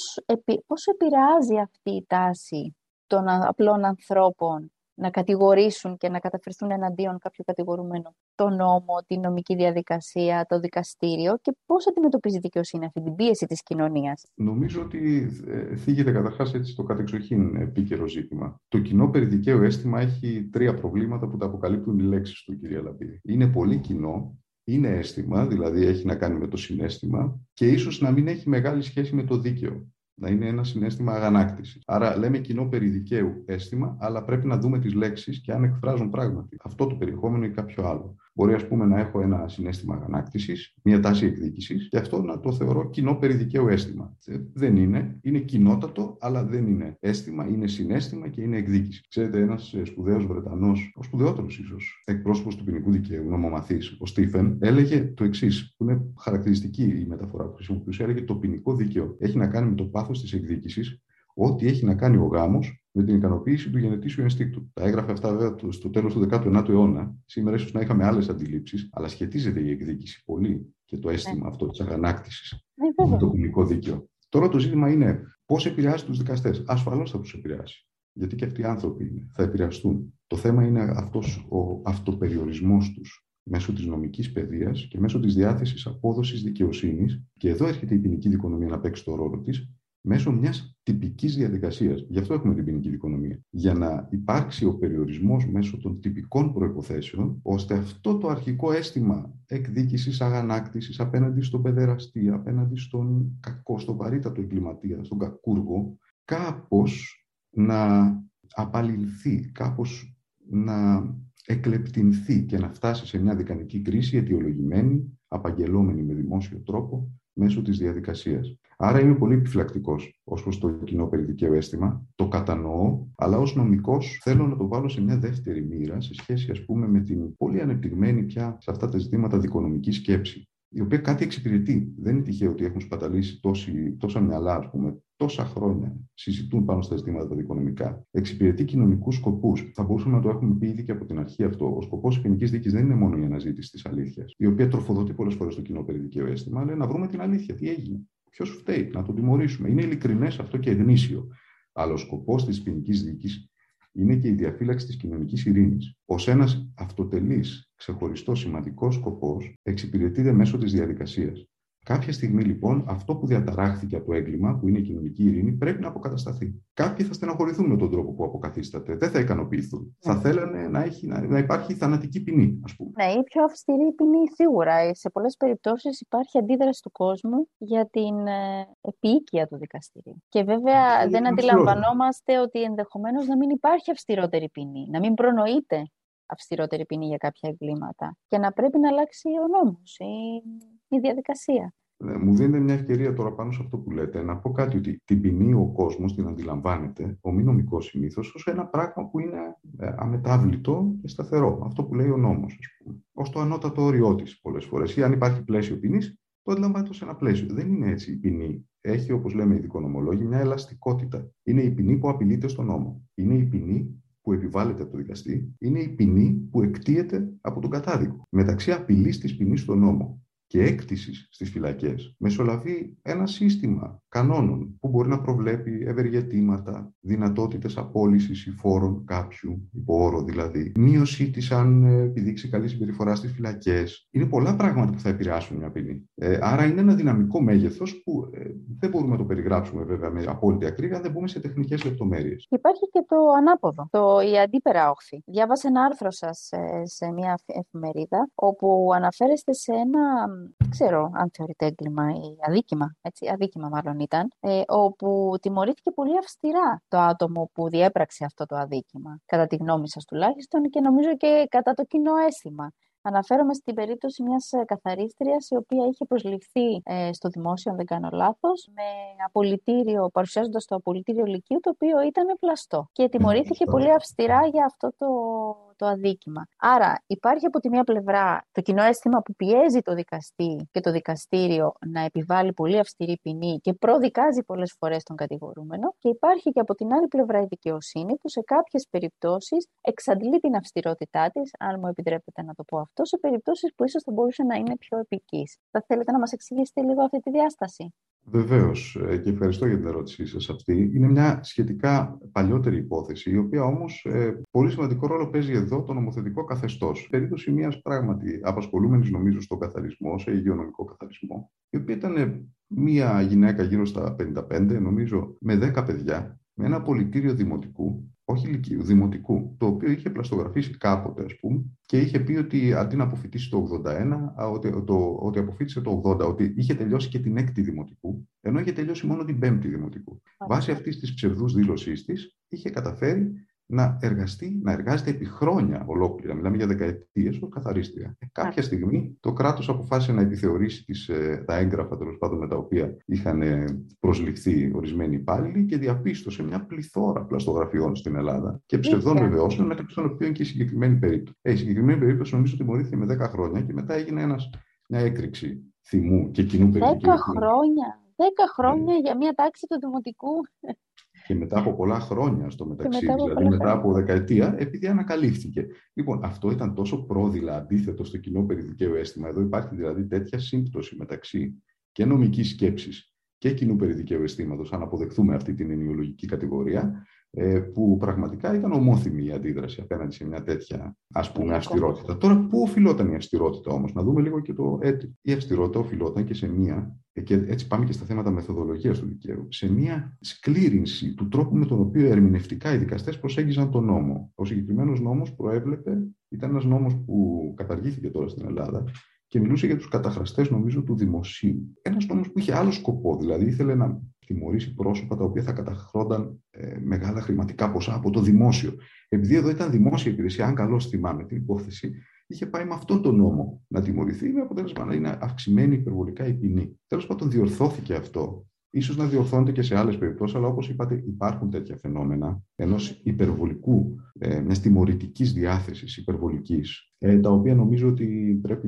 S2: Πώς επηρεάζει αυτή η τάση των απλών ανθρώπων να κατηγορήσουν και να καταφερθούν εναντίον κάποιου κατηγορούμενου το νόμο, την νομική διαδικασία, το δικαστήριο, και πώς αντιμετωπίζει η δικαιοσύνη αυτή την πίεση της κοινωνίας?
S3: Νομίζω ότι θίγεται καταρχάς έτσι το κατεξοχήν επίκαιρο ζήτημα. Το κοινό περιδικαίου αίσθημα έχει 3 προβλήματα που τα αποκαλύπτουν οι λέξεις του, κυρία Λαμπίδη. Είναι πολύ κοινό, είναι αίσθημα, δηλαδή έχει να κάνει με το συναίσθημα, και ίσως να μην έχει μεγάλη σχέση με το δίκαιο. Να είναι ένα συναίσθημα αγανάκτησης. Άρα λέμε κοινό περιδικαίου αίσθημα, αλλά πρέπει να δούμε τις λέξεις και αν εκφράζουν πράγματι αυτό το περιεχόμενο ή κάποιο άλλο. Μπορεί, ας πούμε, να έχω ένα συναίσθημα αγανάκτησης, μια τάση εκδίκησης, και αυτό να το θεωρώ κοινό περιδικαίου αίσθημα. Δεν είναι. Είναι κοινότατο, αλλά δεν είναι αίσθημα, είναι συναίσθημα και είναι εκδίκηση. Ξέρετε, ένας σπουδαίος Βρετανός, ο σπουδαιότερος ίσως εκπρόσωπος του ποινικού δικαίου, νομομαθής, ο Στίφεν, έλεγε το εξής, που είναι χαρακτηριστική η μεταφορά που χρησιμοποιούσε. Έλεγε το ποινικό δίκαιο έχει να κάνει με το πάθος της εκδίκησης, ό,τι έχει να κάνει ο γάμος με την ικανοποίηση του γενετήσιου ενστίκτου. Τα έγραφε αυτά βέβαια στο τέλος του 19ου αιώνα. Σήμερα ίσως να είχαμε άλλες αντιλήψεις, αλλά σχετίζεται η εκδίκηση πολύ και το αίσθημα αυτό της αγανάκτησης με το ποινικό δίκαιο. Τώρα το ζήτημα είναι πώς επηρεάζει τους δικαστές. Ασφαλώς θα τους επηρεάσει. Γιατί και αυτοί οι άνθρωποι θα επηρεαστούν. Το θέμα είναι αυτός ο αυτοπεριορισμός τους μέσω της νομικής παιδείας και μέσω της διάθεσης απόδοσης δικαιοσύνης. Και εδώ έρχεται η ποινική δικονομία να παίξει το ρόλο της, μέσω μιας τυπικής διαδικασίας. Γι' αυτό έχουμε την ποινική δικονομία. Για να υπάρξει ο περιορισμός μέσω των τυπικών προϋποθέσεων, ώστε αυτό το αρχικό αίσθημα εκδίκησης, αγανάκτησης απέναντι στον παιδεραστή, απέναντι στον κακό, στον βαρύτατο εγκληματία, στον κακούργο, κάπως να απαλληλθεί, κάπως να εκλεπτυνθεί και να φτάσει σε μια δικανική κρίση αιτιολογημένη, απαγγελόμενη με δημόσιο τρόπο, μέσω της διαδικασίας. Άρα είμαι πολύ επιφυλακτικός ως προς το κοινό περιδικαίου αίσθημα, το κατανοώ, αλλά ως νομικός θέλω να το βάλω σε μια δεύτερη μοίρα σε σχέση, ας πούμε, με την πολύ ανεπτυγμένη πια σε αυτά τα ζητήματα δικονομική σκέψη, η οποία κάτι εξυπηρετεί. Δεν είναι τυχαίο ότι έχουν σπαταλήσει τόσα μυαλά, ας πούμε, τόσα χρόνια συζητούν πάνω στα ζητήματα τα δικονομικά, εξυπηρετεί κοινωνικούς σκοπούς. Θα μπορούσαμε να το έχουμε πει ήδη και από την αρχή αυτό. Ο σκοπός της ποινικής δίκης δεν είναι μόνο η αναζήτηση της αλήθειας, η οποία τροφοδοτεί πολλές φορές το κοινό περί δικαίου αίσθημα, αλλά να βρούμε την αλήθεια. Τι έγινε, ποιος φταίει, να τον τιμωρήσουμε. Είναι ειλικρινές αυτό και γνήσιο. Αλλά ο σκοπός της ποινικής δίκης είναι και η διαφύλαξη της κοινωνικής ειρήνης. Ως ένας αυτοτελής, ξεχωριστός, σημαντικός σκοπός, εξυπηρετείται μέσω της διαδικασίας. Κάποια στιγμή, λοιπόν, αυτό που διαταράχθηκε από το έγκλημα, που είναι η κοινωνική ειρήνη, πρέπει να αποκατασταθεί. Κάποιοι θα στεναχωρηθούν με τον τρόπο που αποκαθίσταται, δεν θα ικανοποιηθούν. Θα θέλανε να υπάρχει θανατική ποινή, ας πούμε.
S2: Ναι, η πιο αυστηρή ποινή σίγουρα. Σε πολλές περιπτώσεις υπάρχει αντίδραση του κόσμου για την επίοικια του δικαστηρίου. Και βέβαια δεν αντιλαμβανόμαστε ότι ενδεχομένως να μην υπάρχει αυστηρότερη ποινή, να μην προνοείται αυστηρότερη ποινή για κάποια εγκλήματα και να πρέπει να αλλάξει ο νόμος, η διαδικασία.
S3: Μου δίνετε μια ευκαιρία τώρα πάνω σε αυτό που λέτε να πω κάτι, ότι την ποινή ο κόσμος την αντιλαμβάνεται, ο μη νομικός συνήθως, ως ένα πράγμα που είναι αμετάβλητο και σταθερό. Αυτό που λέει ο νόμος, ας πούμε. Ως το ανώτατο όριό της πολλές φορές. Ή αν υπάρχει πλαίσιο ποινής, το αντιλαμβάνεται ως ένα πλαίσιο. Δεν είναι έτσι η ποινή. Έχει, όπως λέμε οι δικονομολόγοι, μια ελαστικότητα. Είναι η ποινή που απειλείται στον νόμο. Είναι η ποινή που επιβάλλεται από το δικαστή. Είναι η ποινή που εκτίεται από τον κατάδικο. Μεταξύ απειλής της ποινής στον νόμο και έκτησης στις φυλακές μεσολαβεί ένα σύστημα κανόνων που μπορεί να προβλέπει ευεργετήματα, δυνατότητες απόλυσης ή φόρων κάποιου, υπό όρο δηλαδή, μείωση της αν επιδείξει καλή συμπεριφορά στις φυλακές. Είναι πολλά πράγματα που θα επηρεάσουν μια ποινή. Άρα είναι ένα δυναμικό μέγεθος που δεν μπορούμε να το περιγράψουμε βέβαια με απόλυτη ακρίβεια, αν δεν μπούμε σε τεχνικές λεπτομέρειες.
S2: Υπάρχει και το ανάποδο, η αντίπερα όχθη. Διάβασα ένα άρθρο σας σε μια εφημερίδα, όπου αναφέρεστε σε ένα, δεν ξέρω αν θεωρείται έγκλημα ή αδίκημα, έτσι, αδίκημα μάλλον ήταν, όπου τιμωρήθηκε πολύ αυστηρά το άτομο που διέπραξε αυτό το αδίκημα, κατά τη γνώμη σας τουλάχιστον, και νομίζω και κατά το κοινό αίσθημα. Αναφέρομαι στην περίπτωση μιας καθαρίστριας η οποία είχε προσληφθεί στο δημόσιο, αν δεν κάνω λάθος, με απολυτήριο, παρουσιάζοντας το απολυτήριο λυκείου, το οποίο ήταν πλαστό. Και τιμωρήθηκε πολύ αυστηρά για αυτό το αδίκημα. Άρα υπάρχει από τη μία πλευρά το κοινό αίσθημα που πιέζει το δικαστή και το δικαστήριο να επιβάλλει πολύ αυστηρή ποινή και προδικάζει πολλές φορές τον κατηγορούμενο, και υπάρχει και από την άλλη πλευρά η δικαιοσύνη που σε κάποιες περιπτώσεις εξαντλεί την αυστηρότητά της, αν μου επιτρέπετε να το πω αυτό, σε περιπτώσεις που ίσως θα μπορούσε να είναι πιο επικής. Θα θέλετε να μας εξηγήσετε λίγο αυτή τη διάσταση?
S3: Βεβαίως, και ευχαριστώ για την ερώτησή σας αυτή. Είναι μια σχετικά παλιότερη υπόθεση, η οποία όμως πολύ σημαντικό ρόλο παίζει εδώ το νομοθετικό καθεστώς. Περίπτωση μιας πράγματι απασχολούμενης, νομίζω, στον καθαρισμό, σε υγειονομικό καθαρισμό, η οποία ήταν μια γυναίκα γύρω στα 55, νομίζω, με 10 παιδιά, με ένα απολυτήριο δημοτικού, όχι λυκείου, δημοτικού, το οποίο είχε πλαστογραφήσει κάποτε, ας πούμε, και είχε πει ότι αντί να αποφοιτήσει το 81, ότι αποφοίτησε το 80, ότι είχε τελειώσει και την 6η δημοτικού, ενώ είχε τελειώσει μόνο την 5η δημοτικού. Βάσει αυτής της ψευδούς δήλωσής της, είχε καταφέρει να εργάζεται επί χρόνια ολόκληρα, μιλάμε για δεκαετίες, ως καθαρίστρια. Κάποια στιγμή το κράτος αποφάσισε να επιθεωρήσει τα έγγραφα, τέλος πάντων, με τα οποία είχαν προσληφθεί ορισμένοι υπάλληλοι, και διαπίστωσε μια πληθώρα πλαστογραφιών στην Ελλάδα και ψευδών βεβαιώσεων, μεταξύ των οποίων και η συγκεκριμένη περίπτωση. Η συγκεκριμένη περίπτωση, νομίζω, τιμωρήθηκε με 10 χρόνια και μετά έγινε μια έκρηξη θυμού και κοινού περιδικαίου.
S2: 10 χρόνια! 10 χρόνια για μια τάξη του δημοτικού.
S3: Και μετά από πολλά χρόνια στο μεταξύ, δηλαδή μετά από δεκαετία, επειδή ανακαλύφθηκε. Λοιπόν, αυτό ήταν τόσο πρόδειλα αντίθετο στο κοινό περιδικαίου αίσθημα. Εδώ υπάρχει δηλαδή τέτοια σύμπτωση μεταξύ και νομικής σκέψης και κοινού περιδικαίου αισθήματος, αν αποδεχθούμε αυτή την ενοιολογική κατηγορία, που πραγματικά ήταν ομόθυμη η αντίδραση απέναντι σε μια τέτοια, ας πούμε, αυστηρότητα. Τώρα, πού οφειλόταν η αυστηρότητα όμως? Να δούμε λίγο και το αίτιο. Η αυστηρότητα οφειλόταν και σε μια, και έτσι πάμε και στα θέματα μεθοδολογίας του δικαίου, σε μια σκλήρυνση του τρόπου με τον οποίο ερμηνευτικά οι δικαστές προσέγγιζαν τον νόμο. Ο συγκεκριμένος νόμος προέβλεπε, ήταν ένας νόμος που καταργήθηκε τώρα στην Ελλάδα, και μιλούσε για τους καταχραστές, νομίζω, του δημοσίου. Ένας νόμος που είχε άλλο σκοπό, δηλαδή ήθελε να τιμωρήσει πρόσωπα τα οποία θα καταχρώνταν μεγάλα χρηματικά ποσά από το δημόσιο. Επειδή εδώ ήταν δημόσια υπηρεσία, αν καλώς θυμάμαι την υπόθεση, είχε πάει με αυτόν τον νόμο να τιμωρηθεί, με αποτέλεσμα να είναι αυξημένη υπερβολικά η ποινή. Τέλος πάντων, διορθώθηκε αυτό Ίσως να διορθώνεται και σε άλλες περιπτώσεις, αλλά όπως είπατε, υπάρχουν τέτοια φαινόμενα ενός υπερβολικού, μιας τιμωρητικής διάθεσης υπερβολικής, τα οποία νομίζω ότι πρέπει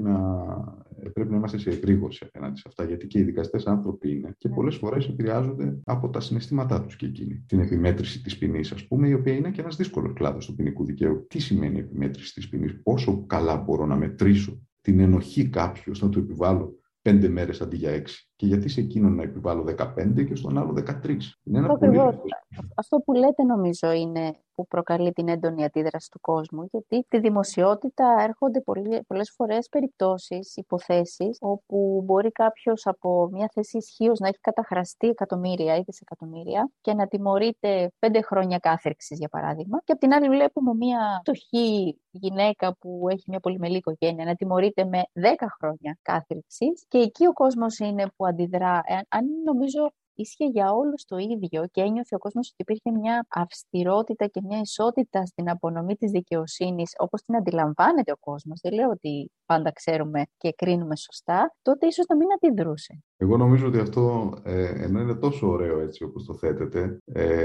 S3: να είμαστε σε εγρήγορση απέναντι σε αυτά, γιατί και οι δικαστές άνθρωποι είναι και πολλές φορές επηρεάζονται από τα συναισθήματά τους και εκείνοι. Την επιμέτρηση της ποινής, ας πούμε, η οποία είναι και ένας δύσκολος κλάδος του ποινικού δικαίου. Τι σημαίνει επιμέτρηση της ποινής, πόσο καλά μπορώ να μετρήσω την ενοχή κάποιου να του επιβάλλω 5 μέρες αντί για 6. Και γιατί σε εκείνον να επιβάλλω 15 και στον άλλο 13. Είναι ένα πολύ
S2: αυτό που λέτε νομίζω είναι που προκαλεί την έντονη αντίδραση του κόσμου, γιατί τη δημοσιότητα έρχονται πολλές φορές περιπτώσεις, υποθέσεις, όπου μπορεί κάποιος από μια θέση ισχύως να έχει καταχραστεί εκατομμύρια ή δισεκατομμύρια και να τιμωρείται 5 χρόνια κάθερξης, για παράδειγμα, και απ' την άλλη βλέπουμε μια φτωχή γυναίκα που έχει μια πολυμελή οικογένεια να τιμωρείται με 10 χρόνια κάθερξης, και εκεί ο κόσμος είναι που αντιδρά. Αν νομίζω ίσχυε για όλους το ίδιο και ένιωθε ο κόσμος ότι υπήρχε μια αυστηρότητα και μια ισότητα στην απονομή της δικαιοσύνης, όπως την αντιλαμβάνεται ο κόσμος, δεν λέω ότι πάντα ξέρουμε και κρίνουμε σωστά, τότε ίσως να μην αντιδρούσε.
S3: Εγώ νομίζω ότι αυτό, ενώ είναι τόσο ωραίο έτσι όπως το θέτετε,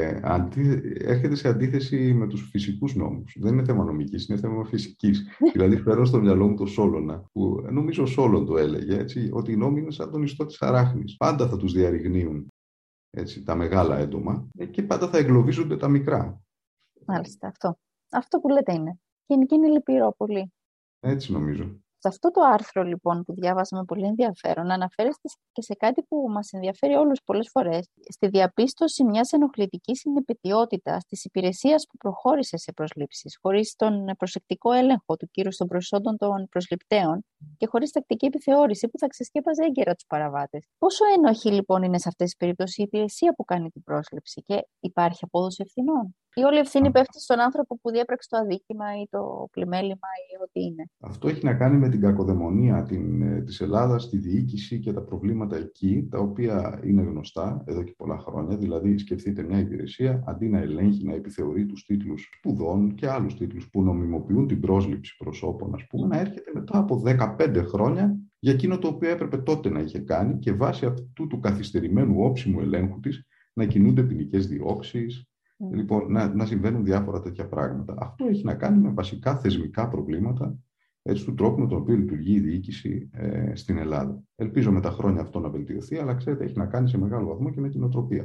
S3: έρχεται σε αντίθεση με τους φυσικούς νόμους. Δεν είναι θέμα νομικής, είναι θέμα φυσικής. Δηλαδή, φέρνω στο μυαλό μου το Σόλωνα, που νομίζω ο Σόλων το έλεγε, έτσι, ότι οι νόμοι είναι σαν τον ιστό της αράχνης. Πάντα θα τους διαρριγνύουν έτσι, τα μεγάλα έντομα και πάντα θα εγκλωβίζονται τα μικρά.
S2: Μάλιστα, αυτό που λέτε είναι. Και είναι λυπηρό πολύ.
S3: Έτσι νομίζω.
S2: Σε αυτό το άρθρο λοιπόν που διάβασα με πολύ ενδιαφέρον, αναφέρεστε και σε κάτι που μας ενδιαφέρει όλους πολλές φορές, στη διαπίστωση μιας ενοχλητικής συνεπιτιότητας της υπηρεσίας που προχώρησε σε προσλήψεις, χωρίς τον προσεκτικό έλεγχο του κύρους των προσόντων των προσληπτέων και χωρίς τακτική επιθεώρηση που θα ξεσκέπαζε έγκαιρα τους παραβάτες. Πόσο ένοχη λοιπόν είναι σε αυτές τις περιπτώσεις η υπηρεσία που κάνει την πρόσληψη και υπάρχει απόδοση ευθυνών? Ή όλη η ευθύνη πέφτει στον άνθρωπο που διέπραξε το αδίκημα ή το πλημέλημα ή ό,τι είναι?
S3: Αυτό έχει να κάνει με την κακοδαιμονία της Ελλάδας, τη διοίκηση και τα προβλήματα εκεί, τα οποία είναι γνωστά εδώ και πολλά χρόνια. Δηλαδή, σκεφτείτε μια υπηρεσία, αντί να ελέγχει, να επιθεωρεί τους τίτλους σπουδών και άλλους τίτλους που νομιμοποιούν την πρόσληψη προσώπων, ας πούμε, να έρχεται μετά από 15 χρόνια για εκείνο το οποίο έπρεπε τότε να είχε κάνει και βάσει αυτού του καθυστερημένου όψιμου ελέγχου της να κινούνται ποινικές διώξεις. Λοιπόν, να συμβαίνουν διάφορα τέτοια πράγματα. Αυτό έχει να κάνει με βασικά θεσμικά προβλήματα έτσι, του τρόπου με τον οποίο λειτουργεί η διοίκηση στην Ελλάδα. Ελπίζω με τα χρόνια αυτό να βελτιωθεί, αλλά ξέρετε, έχει να κάνει σε μεγάλο βαθμό και με την νοοτροπία.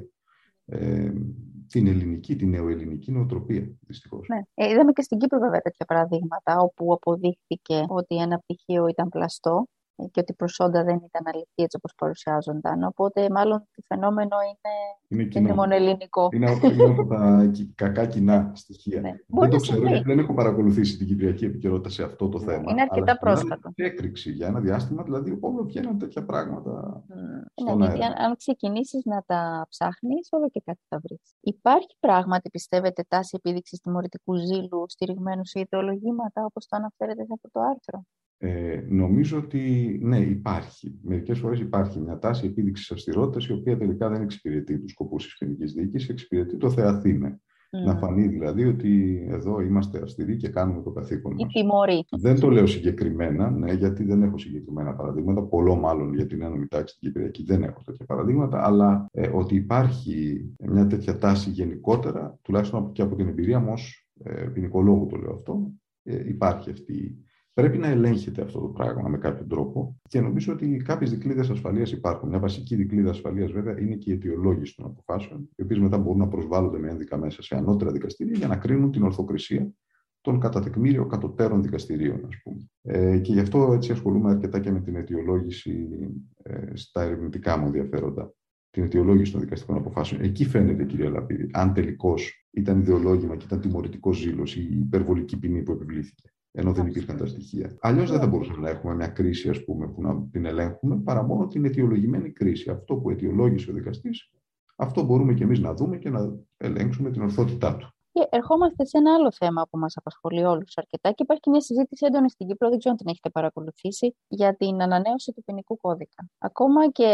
S3: Την ελληνική, την νεοελληνική νοοτροπία, δυστυχώς.
S2: Ναι. Είδαμε και στην Κύπρο βέβαια τέτοια παραδείγματα, όπου αποδείχθηκε ότι ένα πτυχίο ήταν πλαστό και ότι οι προσόντα δεν ήταν αληθή έτσι όπως παρουσιάζονταν. Οπότε, μάλλον το φαινόμενο είναι μόνο ελληνικό.
S3: Είναι από τα κακά κοινά στοιχεία.
S2: Ναι.
S3: Δεν το ξέρω, γιατί δεν έχω παρακολουθήσει την κυπριακή επικαιρότητα σε αυτό το θέμα.
S2: Είναι αρκετά πρόσφατο.
S3: Είναι έκρηξη για ένα διάστημα, δηλαδή, όλο βγαίνουν τέτοια πράγματα.
S2: Ναι, γιατί αν ξεκινήσεις να τα ψάχνεις, όλο και κάτι θα βρεις. Υπάρχει πράγματι, πιστεύετε, τάση επίδειξης τιμωρητικού ζήλου στηριγμένου σε ιδεολογήματα, όπως το αναφέρετε σε αυτό το άρθρο?
S3: Νομίζω ότι ναι, υπάρχει. Μερικές φορές υπάρχει μια τάση επίδειξης αυστηρότητας, η οποία τελικά δεν εξυπηρετεί τους σκοπούς της ποινικής διοίκησης, εξυπηρετεί το θεαθήνε. Να φανεί δηλαδή ότι εδώ είμαστε αυστηροί και κάνουμε το καθήκον μας.
S2: Η τιμωρή.
S3: Δεν το λέω συγκεκριμένα, ναι, γιατί δεν έχω συγκεκριμένα παραδείγματα. Πολλό μάλλον για την ένωμη τάξη στην Κυπριακή δεν έχω τέτοια παραδείγματα, αλλά ότι υπάρχει μια τέτοια τάση γενικότερα, τουλάχιστον και από την εμπειρία μου ως ποινικολόγου το λέω αυτό, υπάρχει αυτή. Πρέπει να ελέγχεται αυτό το πράγμα με κάποιο τρόπο και νομίζω ότι κάποιες δικλείδες ασφαλείας υπάρχουν. Μια βασική δικλείδα ασφαλείας, βέβαια, είναι και η αιτιολόγηση των αποφάσεων, οι οποίες μετά μπορούν να προσβάλλονται με ένδικα μέσα σε ανώτερα δικαστήρια για να κρίνουν την ορθοκρισία των κατά τεκμήριο κατωτέρων δικαστηρίων, ας πούμε. Και γι' αυτό έτσι ασχολούμαι αρκετά και με την αιτιολόγηση στα ερευνητικά μου ενδιαφέροντα. Την αιτιολόγηση των δικαστικών αποφάσεων. Εκεί φαίνεται, κυρία Λαπίδη, αν τελικώς ήταν ιδεολόγημα και ήταν τιμωρητικό ζήλος η υπερβολική ποινή που επιβλήθηκε. Ενώ δεν υπήρχαν τα στοιχεία. Αλλιώς δεν θα μπορούσαμε να έχουμε μια κρίση, ας πούμε, που να την ελέγχουμε, παρά μόνο την αιτιολογημένη κρίση. Αυτό που αιτιολόγησε ο δικαστής, αυτό μπορούμε και εμείς να δούμε και να ελέγξουμε την ορθότητά του.
S2: Και ερχόμαστε σε ένα άλλο θέμα που μας απασχολεί όλους αρκετά και υπάρχει και μια συζήτηση έντονη στην Κύπρο, δεν ξέρω αν την έχετε παρακολουθήσει, για την ανανέωση του ποινικού κώδικα. Ακόμα και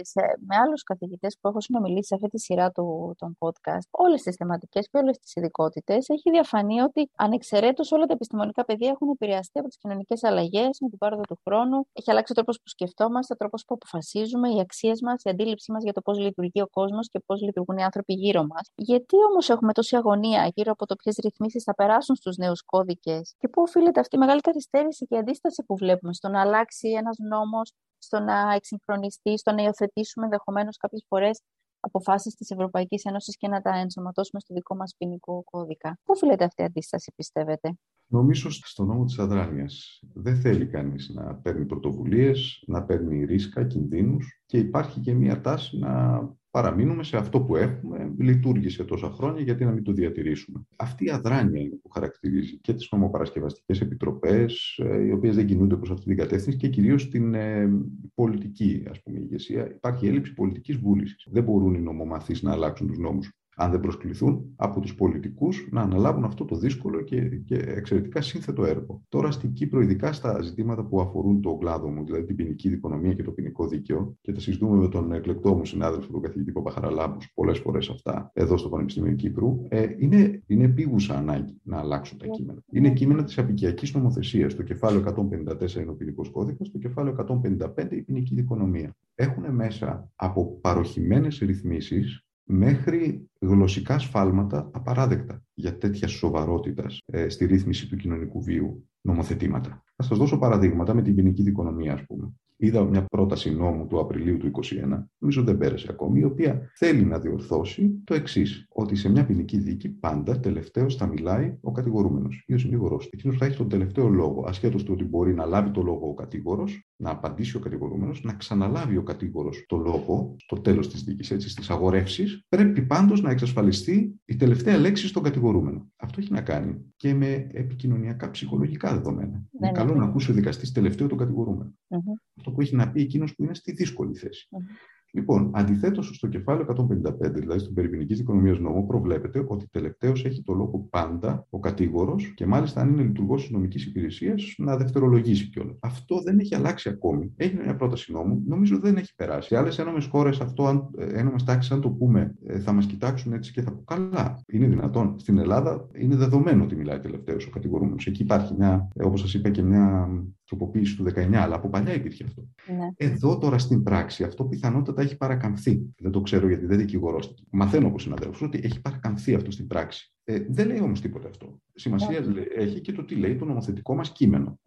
S2: με άλλους καθηγητές που έχω συνομιλήσει σε αυτή τη σειρά των podcast, όλες τις θεματικές και όλες τις ειδικότητες, έχει διαφανεί ότι ανεξαιρέτως όλα τα επιστημονικά πεδία έχουν επηρεαστεί από τις κοινωνικές αλλαγές με την πάροδο του χρόνου. Έχει αλλάξει ο τρόπος που σκεφτόμαστε, ο τρόπος που αποφασίζουμε, οι αξίες μας, η αντίληψή μας για το πώς λειτουργεί ο κόσμος και πώς λειτουργούν οι άνθρωποι γύρω μας. Γιατί όμως έχουμε τόση αγωνία γύρω από το ποιες ρυθμίσεις θα περάσουν στους νέους κώδικες και πού οφείλεται αυτή η μεγάλη καθυστέρηση και η αντίσταση που βλέπουμε στο να αλλάξει ένας νόμος, στο να εξυγχρονιστεί, στο να υιοθετήσουμε ενδεχομένως κάποιες φορές αποφάσεις της Ευρωπαϊκής Ένωσης και να τα ενσωματώσουμε στο δικό μας ποινικό κώδικα. Πού οφείλεται αυτή η αντίσταση, πιστεύετε?
S3: Νομίζω στον νόμο της αδράνειας. Δεν θέλει κανείς να παίρνει πρωτοβουλίες, να παίρνει ρίσκα, κινδύνους και υπάρχει και μια τάση να παραμείνουμε σε αυτό που έχουμε, λειτουργήσε τόσα χρόνια, γιατί να μην το διατηρήσουμε. Αυτή η αδράνεια είναι που χαρακτηρίζει και τις νομοπαρασκευαστικές επιτροπές, οι οποίες δεν κινούνται προς αυτή την κατεύθυνση και κυρίως την πολιτική, ηγεσία. Υπάρχει έλλειψη πολιτικής βούλησης. Δεν μπορούν οι νομομαθείς να αλλάξουν τους νόμους αν δεν προσκληθούν από τους πολιτικούς να αναλάβουν αυτό το δύσκολο και εξαιρετικά σύνθετο έργο. Τώρα στην Κύπρο, ειδικά στα ζητήματα που αφορούν τον κλάδο μου, δηλαδή την ποινική δικονομία και το ποινικό δίκαιο, και τα συζητούμε με τον εκλεκτό μου συνάδελφο, τον καθηγητή Παπαχαραλάμπου, πολλές φορές αυτά, εδώ στο Πανεπιστήμιο Κύπρου, είναι επίγουσα ανάγκη να αλλάξουν τα κείμενα. Είναι κείμενα της απικιακής νομοθεσίας. Το κεφάλαιο 154 είναι ο ποινικός κώδικας, το κεφάλαιο 155 η ποινική δικονομία. Έχουν μέσα από παροχημένες ρυθμίσεις μέχρι γλωσσικά σφάλματα απαράδεκτα για τέτοια σοβαρότητα στη ρύθμιση του κοινωνικού βίου νομοθετήματα. Θα σας δώσω παραδείγματα με την ποινική δικονομία, ας πούμε. Είδα μια πρόταση νόμου του Απριλίου του 2021, νομίζω δεν πέρασε ακόμη, η οποία θέλει να διορθώσει το εξής: ότι σε μια ποινική δίκη πάντα τελευταίος θα μιλάει ο κατηγορούμενος ή ο συνήγορος. Εκείνος θα έχει τον τελευταίο λόγο, ασχέτως του ότι μπορεί να λάβει το λόγο ο κατήγορος, να απαντήσει ο κατηγορούμενος, να ξαναλάβει ο κατήγορος το λόγο στο τέλος της δίκης, έτσι, στις αγορεύσεις. Πρέπει πάντως να εξασφαλιστεί η τελευταία λέξη στον κατηγορούμενο. Αυτό έχει να κάνει και με επικοινωνιακά ψυχολογικά δεδομένα. Είναι καλό να ακούσει ο δικαστής τελευταίο τον κατηγορούμενο. Αυτό που έχει να πει εκείνος που είναι στη δύσκολη θέση. Λοιπόν, αντιθέτως στο κεφάλαιο 155, δηλαδή στον περί ποινικής δικονομίας νόμου, προβλέπεται ότι τελευταίος έχει το λόγο πάντα ο κατήγορος και μάλιστα αν είναι λειτουργός της νομικής υπηρεσίας να δευτερολογήσει κιόλας. Αυτό δεν έχει αλλάξει ακόμη. Έγινε μια πρόταση νόμου, νομίζω δεν έχει περάσει. Σε άλλες ένομες χώρες, ένομες τάξεις, αν το πούμε, θα μας κοιτάξουν έτσι και θα πω καλά. Είναι δυνατόν? Στην Ελλάδα είναι δεδομένο ότι μιλάει τελευταίος ο κατηγορούμενος. Εκεί υπάρχει μια, όπως σας είπα, και μια τροποποίηση του 19, αλλά από παλιά υπήρχε αυτό. Ναι. Εδώ τώρα στην πράξη αυτό πιθανότατα έχει παρακαμφθεί. Δεν το ξέρω γιατί δεν δικηγορός. Μαθαίνω από συναδέλφους ότι έχει παρακαμφθεί αυτό στην πράξη. Δεν λέει όμως τίποτα αυτό. Σημασία έχει και το τι λέει το νομοθετικό μας κείμενο.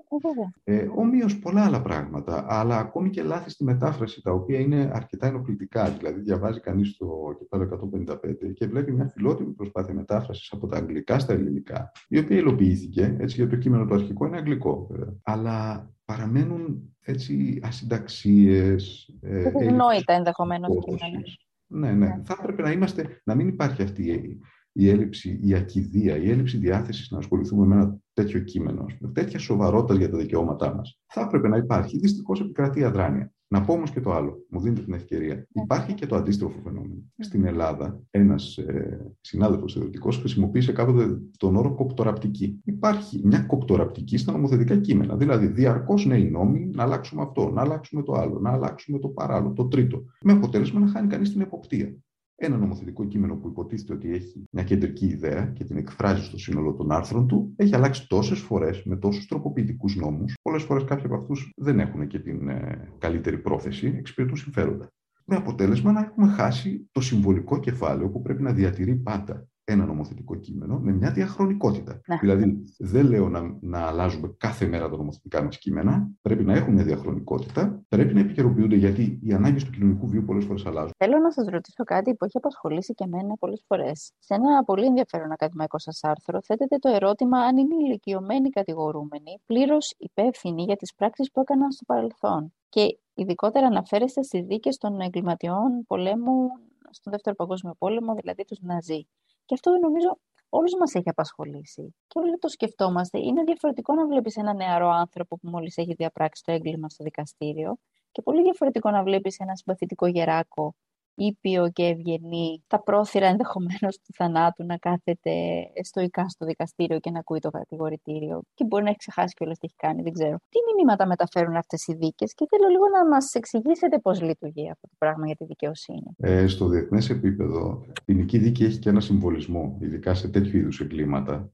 S3: Ομοίως πολλά άλλα πράγματα, αλλά ακόμη και λάθη στη μετάφραση, τα οποία είναι αρκετά ενοχλητικά. Δηλαδή, διαβάζει κανείς το κεφάλαιο 155 και βλέπει μια φιλότιμη προσπάθεια μετάφρασης από τα αγγλικά στα ελληνικά, η οποία υλοποιήθηκε, έτσι, γιατί το κείμενο το αρχικό είναι αγγλικό, αλλά παραμένουν έτσι ασυνταξίες.
S2: Ευνόητα ενδεχομένως.
S3: Ναι. Θα έπρεπε να μην υπάρχει αυτή η έλλειψη, η ακιδεία, η έλλειψη διάθεσης να ασχοληθούμε με ένα τέτοιο κείμενο, με τέτοια σοβαρότητα για τα δικαιώματά μας. Θα έπρεπε να υπάρχει. Δυστυχώς επικρατεί αδράνεια. Να πω όμως και το άλλο, μου δίνετε την ευκαιρία. Υπάρχει και το αντίστροφο φαινόμενο. Στην Ελλάδα, ένας συνάδελφος θεωρητικός χρησιμοποίησε κάποτε τον όρο κοπτοραπτική. Υπάρχει μια κοπτοραπτική στα νομοθετικά κείμενα. Δηλαδή, διαρκώς νέοι νόμοι, να αλλάξουμε αυτό, να αλλάξουμε το άλλο, να αλλάξουμε το παράλληλο, το τρίτο. Με αποτέλεσμα να χάνει κανείς την εποπτεία. Ένα νομοθετικό κείμενο που υποτίθεται ότι έχει μια κεντρική ιδέα και την εκφράζει στο σύνολο των άρθρων του, έχει αλλάξει τόσες φορές με τόσους τροποποιητικούς νόμους. Πολλές φορές κάποιοι από αυτούς δεν έχουν και την καλύτερη πρόθεση, εξυπηρετούν συμφέροντα. Με αποτέλεσμα να έχουμε χάσει το συμβολικό κεφάλαιο που πρέπει να διατηρεί πάντα ένα νομοθετικό κείμενο με μια διαχρονικότητα. Δηλαδή, δεν λέω να αλλάζουμε κάθε μέρα τα νομοθετικά μας κείμενα, πρέπει να έχουν μια διαχρονικότητα, πρέπει να επικαιροποιούνται γιατί οι ανάγκες του κοινωνικού βίου πολλές φορές αλλάζουν.
S2: Θέλω να σας ρωτήσω κάτι που έχει απασχολήσει και εμένα πολλές φορές. Σε ένα πολύ ενδιαφέρον ακαδημαϊκό σας άρθρο, θέτετε το ερώτημα αν είναι οι ηλικιωμένοι κατηγορούμενοι πλήρως υπεύθυνοι για τις πράξεις που έκαναν στο παρελθόν. Και ειδικότερα αναφέρεστε στις δίκες των εγκληματιών πολέμου στον Δεύτερο Παγκόσμιο Πόλεμο, δηλαδή τους Ναζί. Και αυτό νομίζω όλους μας έχει απασχολήσει. Και όλοι το σκεφτόμαστε. Είναι διαφορετικό να βλέπεις ένα νεαρό άνθρωπο που μόλις έχει διαπράξει το έγκλημα στο δικαστήριο και πολύ διαφορετικό να βλέπεις ένα συμπαθητικό γεράκο ήπιο και ευγενή, τα πρόθυρα ενδεχομένως του θανάτου να κάθεται στοικά στο δικαστήριο και να ακούει το κατηγορητήριο. Και μπορεί να έχει ξεχάσει κιόλας τι έχει κάνει, δεν ξέρω. Τι μηνύματα μεταφέρουν αυτές οι δίκες, και θέλω λίγο να μας εξηγήσετε πώς λειτουργεί αυτό το πράγμα για τη δικαιοσύνη.
S3: Στο διεθνές επίπεδο, η ποινική δίκη έχει και ένα συμβολισμό, ειδικά σε τέτοιου είδους εγκλήματα.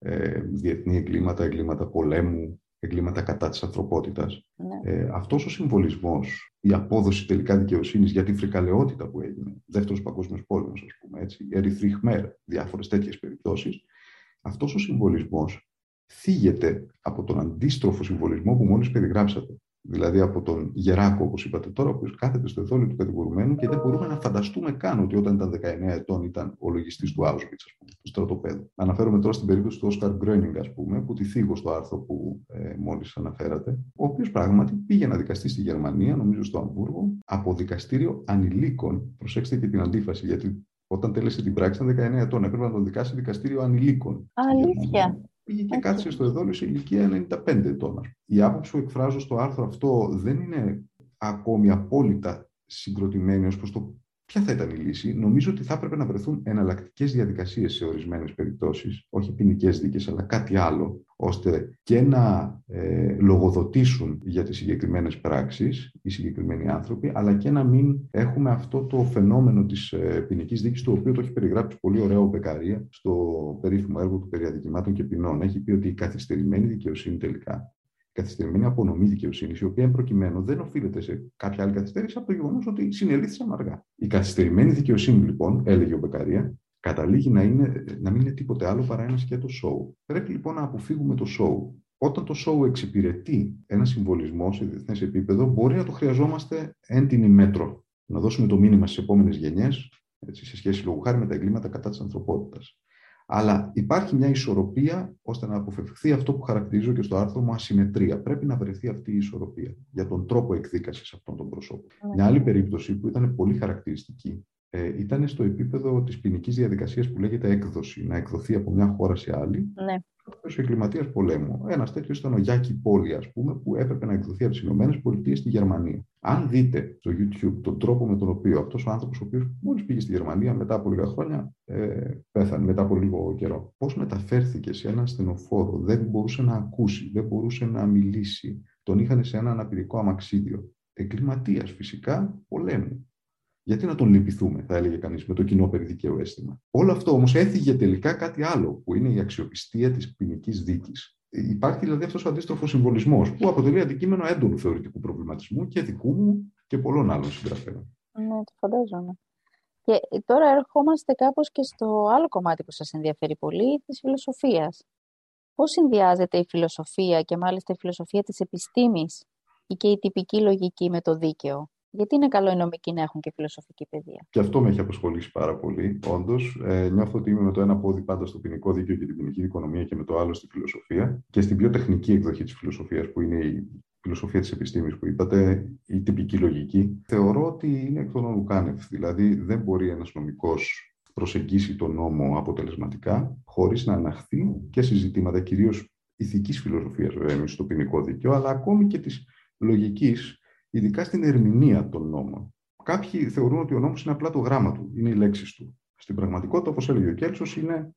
S3: Διεθνή εγκλήματα, εγκλήματα πολέμου, εγκλήματα κατά της ανθρωπότητας.
S2: Ναι.
S3: Αυτός ο συμβολισμός, η απόδοση τελικά δικαιοσύνης για τη φρικαλαιότητα που έγινε, Δεύτερος Παγκόσμιος Πόλεμος, ας πούμε, έτσι, Ερυθρή Χμέρ, διάφορες τέτοιες περιπτώσεις, αυτός ο συμβολισμός θίγεται από τον αντίστροφο συμβολισμό που μόλις περιγράψατε. Δηλαδή από τον Γεράκο, όπως είπατε τώρα, ο οποίος κάθεται στο εδόλιο του κατηγορουμένου και δεν μπορούμε να φανταστούμε καν ότι όταν ήταν 19 ετών ήταν ο λογιστής του Auschwitz, ας πούμε, του στρατοπέδου. Αναφέρομαι τώρα στην περίπτωση του Όσκαρ Γκρόνινγκ, ας πούμε, που τη θίγω στο άρθρο που μόλις αναφέρατε, ο οποίος πράγματι πήγε να δικαστεί στη Γερμανία, νομίζω στο Αμβούργο, από δικαστήριο ανηλίκων. Προσέξτε και την αντίφαση, γιατί όταν τέλεσε την πράξη ήταν 19 ετών, έπρεπε να τον δικάσει δικαστήριο ανηλίκων.
S2: Αλήθεια.
S3: Πήγε και κάθισε στο εδόλιο σε ηλικία 95 ετών. Η άποψη που εκφράζω στο άρθρο αυτό δεν είναι ακόμη απόλυτα συγκροτημένη ως προς το ποια θα ήταν η λύση. Νομίζω ότι θα έπρεπε να βρεθούν εναλλακτικές διαδικασίες σε ορισμένες περιπτώσεις, όχι ποινικές δίκες, αλλά κάτι άλλο, ώστε και να λογοδοτήσουν για τις συγκεκριμένες πράξεις οι συγκεκριμένοι άνθρωποι, αλλά και να μην έχουμε αυτό το φαινόμενο της ποινικής δίκης, το οποίο το έχει περιγράψει πολύ ωραία ο Μπεκαρία στο περίφημο έργο του «Περί αδικημάτων και ποινών». Έχει πει ότι η καθυστερημένη δικαιοσύνη τελικά, καθυστερημένη απονομή δικαιοσύνης, η οποία εν προκειμένου δεν οφείλεται σε κάποια άλλη καθυστέρηση από το γεγονός ότι συνελήφθησαν αργά. Η καθυστερημένη δικαιοσύνη, λοιπόν, έλεγε ο Μπεκαρία, καταλήγει να μην είναι τίποτε άλλο παρά ένα σκέτο σόου. Πρέπει λοιπόν να αποφύγουμε το σόου. Όταν το σόου εξυπηρετεί ένα συμβολισμό σε διεθνές επίπεδο, μπορεί να το χρειαζόμαστε εν την ημέτρο. Να δώσουμε το μήνυμα στις επόμενες γενιές, σε σχέση λόγου χάρη με τα εγκλήματα κατά της ανθρωπότητας. Αλλά υπάρχει μια ισορροπία ώστε να αποφευχθεί αυτό που χαρακτηρίζω και στο άρθρο μου ασυμμετρία. Πρέπει να βρεθεί αυτή η ισορροπία για τον τρόπο εκδίκασης αυτών των προσώπων. Μια άλλη περίπτωση που ήταν πολύ χαρακτηριστική ήταν στο επίπεδο της ποινικής διαδικασίας που λέγεται έκδοση, να εκδοθεί από μια χώρα σε άλλη.
S2: Ναι.
S3: Ο εγκληματίας πολέμου. Ένας τέτοιος ήταν ο Γιάκη Πόλη, ας πούμε, που έπρεπε να εκδοθεί από τις ΗΠΑ στη Γερμανία. Αν δείτε στο YouTube τον τρόπο με τον οποίο αυτός ο άνθρωπος, ο οποίος μόλις πήγε στη Γερμανία μετά από λίγα χρόνια, πέθανε μετά από λίγο καιρό, πώς μεταφέρθηκε σε έναν στενοφόρο, δεν μπορούσε να ακούσει, δεν μπορούσε να μιλήσει, τον είχαν σε ένα αναπηρικό αμαξίδιο. Εγκληματίας φυσικά πολέμου. Γιατί να τον λυπηθούμε, θα έλεγε κανείς, με το κοινό περιδικαίου αίσθημα. Όλο αυτό όμως έφυγε τελικά κάτι άλλο, που είναι η αξιοπιστία της ποινικής δίκης. Υπάρχει δηλαδή αυτός ο αντίστροφος συμβολισμός, που αποτελεί αντικείμενο έντονου θεωρητικού προβληματισμού και δικού μου και πολλών άλλων συγγραφέων.
S2: Ναι, το φαντάζομαι. Και τώρα ερχόμαστε κάπως και στο άλλο κομμάτι που σας ενδιαφέρει πολύ, της φιλοσοφίας. Πώς συνδυάζεται η φιλοσοφία, και μάλιστα η φιλοσοφία της επιστήμης, και η τυπική λογική με το δίκαιο? Γιατί είναι καλό οι νομικοί να έχουν και φιλοσοφική παιδεία?
S3: Και αυτό με έχει απασχολήσει πάρα πολύ. Όντως, νιώθω ότι είμαι με το ένα πόδι πάντα στο ποινικό δίκαιο και την ποινική δικονομία και με το άλλο στη φιλοσοφία. Και στην πιο τεχνική εκδοχή της φιλοσοφίας, που είναι η φιλοσοφία της επιστήμης που είπατε, η τυπική λογική, θεωρώ ότι είναι εκ των ονουκάνευ. Δηλαδή, δεν μπορεί ένας νομικός προσεγγίσει τον νόμο αποτελεσματικά χωρίς να αναχθεί και σε ζητήματα κυρίως ηθικής φιλοσοφίας, βέβαια, εμείς στο ποινικό δίκαιο, αλλά ακόμη και της λογικής, ειδικά στην ερμηνεία των νόμων. Κάποιοι θεωρούν ότι ο νόμος είναι απλά το γράμμα του, είναι οι λέξεις του. Στην πραγματικότητα, όπως έλεγε ο Κέλσος, είναι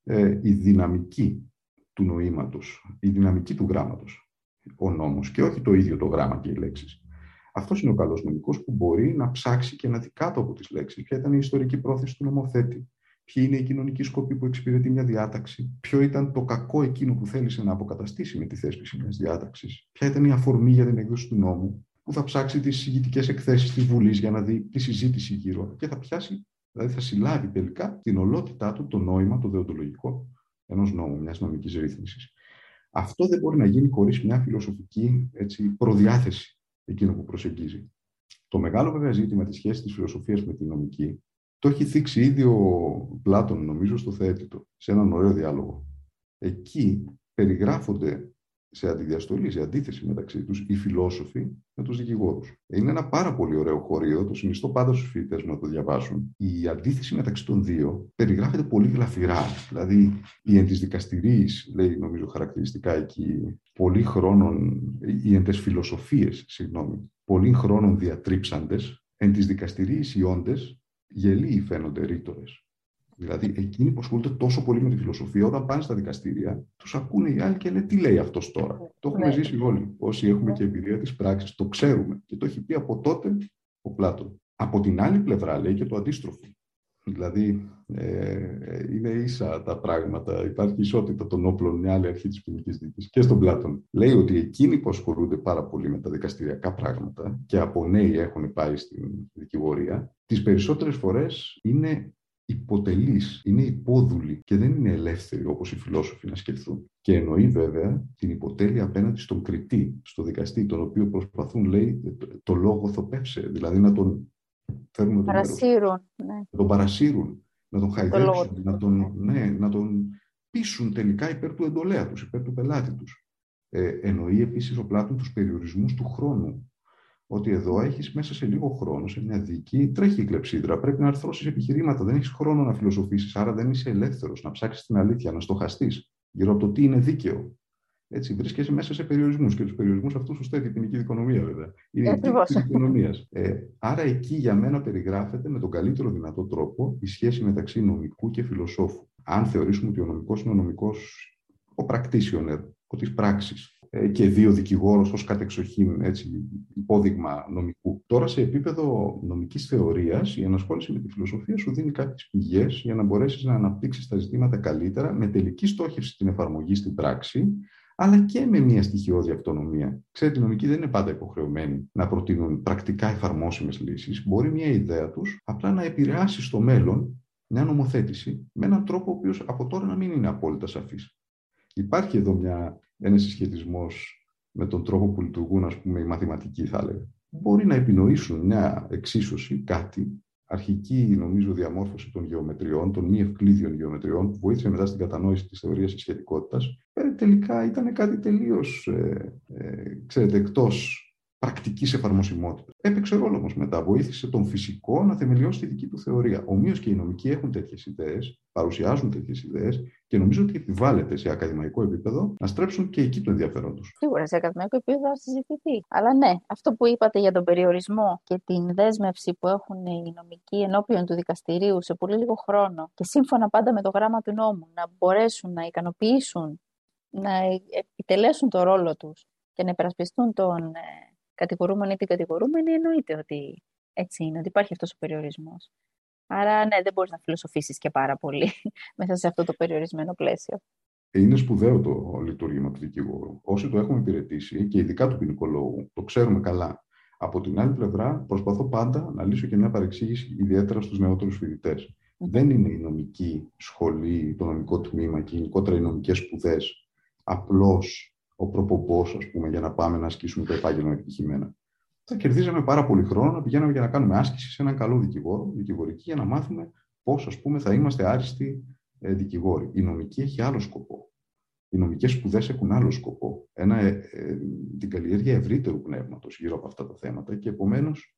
S3: η δυναμική του νοήματος, η δυναμική του γράμματος, ο νόμος, και όχι το ίδιο το γράμμα και οι λέξεις. Αυτός είναι ο καλός νομικός που μπορεί να ψάξει και να δει κάτω από τις λέξεις ποια ήταν η ιστορική πρόθεση του νομοθέτη, ποιοι είναι οι κοινωνικοί σκοποί που εξυπηρετεί μια διάταξη, ποιο ήταν το κακό εκείνο που θέλησε να αποκαταστήσει με τη θέσπιση μιας διάταξης, ποια ήταν η αφορμή για την έκδοση του νόμου, που θα ψάξει τις ηγητικές εκθέσεις της Βουλής για να δει τη συζήτηση γύρω και θα πιάσει, δηλαδή θα συλλάβει τελικά την ολότητά του, το νόημα, το δεοντολογικό ενός νόμου, μιας νομικής ρύθμισης. Αυτό δεν μπορεί να γίνει χωρίς μια φιλοσοφική προδιάθεση εκείνο που προσεγγίζει. Το μεγάλο βέβαια ζήτημα της σχέσης της φιλοσοφίας με την νομική το έχει θίξει ήδη ο Πλάτων, νομίζω, στο Θεέτητο, σε έναν ωραίο διάλογο. Εκεί περιγράφονται σε αντιδιαστολή, σε αντίθεση μεταξύ τους, οι φιλόσοφοι με τους δικηγόρους. Είναι ένα πάρα πολύ ωραίο χωρίο, το συνιστώ πάντα στους φοιτητές μου να το διαβάσουν. Η αντίθεση μεταξύ των δύο περιγράφεται πολύ γλαφυρά. Δηλαδή, οι εν της δικαστηρίες, λέει νομίζω χαρακτηριστικά εκεί, οι εν της φιλοσοφίες, πολλοί χρόνων διατρίψαντες, εν της δικαστηρίες οι όντες, γελοί φαίνονται ρήτορες. Δηλαδή, εκείνοι που ασχολούνται τόσο πολύ με τη φιλοσοφία, όταν πάνε στα δικαστήρια, τους ακούνε οι άλλοι και λένε τι λέει αυτός τώρα. Το έχουμε ζήσει όλοι. Όσοι έχουμε και εμπειρία της πράξης, το ξέρουμε. Και το έχει πει από τότε ο Πλάτων. Από την άλλη πλευρά λέει και το αντίστροφο. Δηλαδή, είναι ίσα τα πράγματα. Υπάρχει ισότητα των όπλων, μια άλλη αρχή της ποινικής δίκης. Και στον Πλάτων λέει ότι εκείνοι που ασχολούνται πάρα πολύ με τα δικαστηριακά πράγματα και από νέοι έχουν πάει στην δικηγορία, τις περισσότερες φορές είναι υποτελείς, είναι υπόδουλοι και δεν είναι ελεύθεροι όπως οι φιλόσοφοι να σκεφτούν. Και εννοεί βέβαια την υποτέλεια απέναντι στον κριτή, στο δικαστή, τον οποίο προσπαθούν, λέει, το λόγο θοπεύσε, δηλαδή να τον φέρουν με το μέρος, να τον παρασύρουν, να τον χαϊδέψουν, να τον πείσουν τελικά υπέρ του εντολέα τους, υπέρ του πελάτη τους. Εννοεί επίσης ο Πλάτων τους περιορισμούς του χρόνου. Ότι εδώ έχεις μέσα σε λίγο χρόνο, σε μια δίκη, τρέχει η κλεψίδρα. Πρέπει να αρθρώσεις επιχειρήματα. Δεν έχεις χρόνο να φιλοσοφήσεις, άρα δεν είσαι ελεύθερος να ψάξεις την αλήθεια, να στοχαστείς γύρω από το τι είναι δίκαιο. Έτσι, βρίσκεσαι μέσα σε περιορισμούς και τους περιορισμούς αυτούς σου θέτει η ποινική δικονομία, βέβαια. Είναι η ποινική της δικονομίας. Άρα εκεί για μένα περιγράφεται με τον καλύτερο δυνατό τρόπο η σχέση μεταξύ νομικού και φιλοσόφου. Αν θεωρήσουμε ότι ο νομικός είναι ο νομικός, ο practitioner, ο της πράξης. Και δύο δικηγόρος ως κατεξοχήν υπόδειγμα νομικού. Τώρα, σε επίπεδο νομικής θεωρίας, η ενασχόληση με τη φιλοσοφία σου δίνει κάποιες πηγές για να μπορέσεις να αναπτύξεις τα ζητήματα καλύτερα, με τελική στόχευση την εφαρμογή στην πράξη, αλλά και με μια στοιχειώδη αυτονομία. Ξέρετε, οι νομικοί δεν είναι πάντα υποχρεωμένοι να προτείνουν πρακτικά εφαρμόσιμες λύσεις. Μπορεί μια ιδέα τους απλά να επηρεάσει στο μέλλον μια νομοθέτηση με έναν τρόπο ο οποίος από τώρα να μην είναι απόλυτα σαφής. Υπάρχει εδώ ένας συσχετισμός με τον τρόπο που λειτουργούν, ας πούμε, οι μαθηματικοί, θα έλεγα. Μπορεί να επινοήσουν μια εξίσωση, κάτι, αρχική, νομίζω, διαμόρφωση των γεωμετριών, των μη ευκλείδιων γεωμετριών, που βοήθησε μετά στην κατανόηση της θεωρίας της σχετικότητας. Τελικά ήταν κάτι τελείως, εκτός πρακτικής εφαρμοσιμότητας. Έπαιξε ρόλο όμως μετά. Βοήθησε τον φυσικό να θεμελιώσει τη δική του θεωρία. Ομοίως και οι νομικοί έχουν τέτοιες ιδέες, παρουσιάζουν τέτοιες ιδέες και νομίζω ότι επιβάλλεται σε ακαδημαϊκό επίπεδο να στρέψουν και εκεί το ενδιαφέρον τους.
S2: Σίγουρα σε ακαδημαϊκό επίπεδο θα συζητηθεί. Αλλά ναι, αυτό που είπατε για τον περιορισμό και την δέσμευση που έχουν οι νομικοί ενώπιον του δικαστηρίου σε πολύ λίγο χρόνο και σύμφωνα πάντα με το γράμμα του νόμου να μπορέσουν να ικανοποιήσουν, να επιτελέσουν το ρόλο τους και να υπερασπιστούν τον κατηγορούμενο ή την κατηγορούμενη, εννοείται ότι έτσι είναι, ότι υπάρχει αυτός ο περιορισμός. Άρα, ναι, δεν μπορείς να φιλοσοφήσεις και πάρα πολύ μέσα σε αυτό το περιορισμένο πλαίσιο.
S3: Είναι σπουδαίο το λειτουργήμα του δικηγόρου. Όσοι το έχουμε υπηρετήσει και ειδικά του ποινικού λόγου, το ξέρουμε καλά. Από την άλλη πλευρά, προσπαθώ πάντα να λύσω και μια παρεξήγηση, ιδιαίτερα στους νεότερους φοιτητές. Δεν είναι η νομική σχολή, το νομικό τμήμα και γενικότερα οι νομικές σπουδές απλώς ο προπομπός, ας πούμε, για να πάμε να ασκήσουμε το επάγγελμα επιτυχημένα. Θα κερδίζαμε πάρα πολύ χρόνο να πηγαίνουμε για να κάνουμε άσκηση σε έναν καλό δικηγόρο, δικηγορική, για να μάθουμε πώς, ας πούμε, θα είμαστε άριστοι δικηγόροι. Η νομική έχει άλλο σκοπό. Οι νομικές σπουδές έχουν άλλο σκοπό. Την καλλιέργεια ευρύτερου πνεύματος γύρω από αυτά τα θέματα και επομένως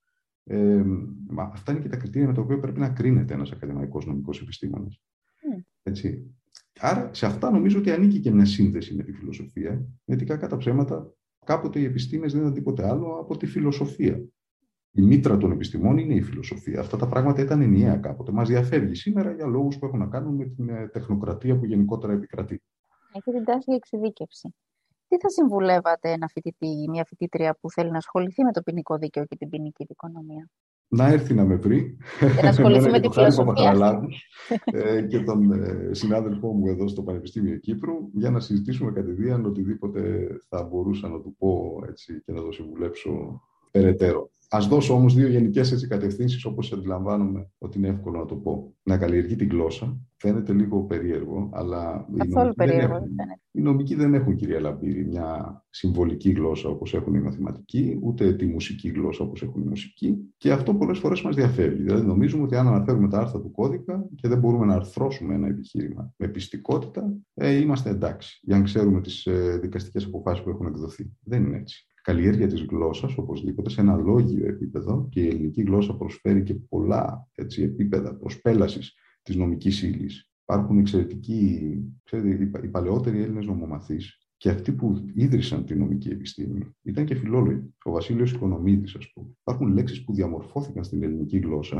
S3: αυτά είναι και τα κριτήρια με τα οποία πρέπει να κρίνεται ένας ακαδημαϊκός νομικός επιστήμονας. Έτσι. Άρα, σε αυτά νομίζω ότι ανήκει και μια σύνδεση με τη φιλοσοφία, γιατί κακά τα ψέματα, κάποτε οι επιστήμες δεν ήταν τίποτε άλλο από τη φιλοσοφία. Η μήτρα των επιστημών είναι η φιλοσοφία. Αυτά τα πράγματα ήταν ενιαία κάποτε. Μας διαφεύγει σήμερα για λόγους που έχουν να κάνουν με την τεχνοκρατία που γενικότερα επικρατεί.
S2: Έχει την τάση για εξειδίκευση. Τι θα συμβουλεύατε ένα φοιτητή ή μια φοιτήτρια που θέλει να ασχοληθεί με το ποινικό δίκαιο και την ποινική δικονομία?
S3: Να έρθει να με βρει.
S2: Και να ασχοληθεί με τη φιλοσοφία.
S3: Και τον συνάδελφό μου εδώ στο Πανεπιστήμιο Κύπρου, για να συζητήσουμε κατηδίαν οτιδήποτε θα μπορούσα να του πω έτσι, και να το συμβουλέψω περαιτέρω. Ας δώσω όμως δύο γενικές κατευθύνσεις, όπως αντιλαμβάνομαι ότι είναι εύκολο να το πω. Να καλλιεργεί την γλώσσα. Φαίνεται λίγο περίεργο, αλλά οι νομικοί δεν έχουν, κυρία Λαμπύρη, μια συμβολική γλώσσα όπως έχουν οι μαθηματικοί, ούτε τη μουσική γλώσσα όπως έχουν οι μουσικοί. Και αυτό πολλές φορές μας διαφεύγει. Δηλαδή, νομίζουμε ότι αν αναφέρουμε τα άρθρα του κώδικα και δεν μπορούμε να αρθρώσουμε ένα επιχείρημα με πιστικότητα, είμαστε εντάξει, για να ξέρουμε τις δικαστικές αποφάσεις που έχουν εκδοθεί. Δεν είναι έτσι. Καλλιέργεια της γλώσσας, οπωσδήποτε, σε ένα λόγιο επίπεδο, και η ελληνική γλώσσα προσφέρει και πολλά επίπεδα προσπέλασης της νομικής ύλης. Υπάρχουν εξαιρετικοί, οι παλαιότεροι Έλληνες νομομαθείς και αυτοί που ίδρυσαν τη νομική επιστήμη ήταν και φιλόλογοι. Ο Βασίλειος Οικονομίδης, ας πούμε. Υπάρχουν λέξεις που διαμορφώθηκαν στην ελληνική γλώσσα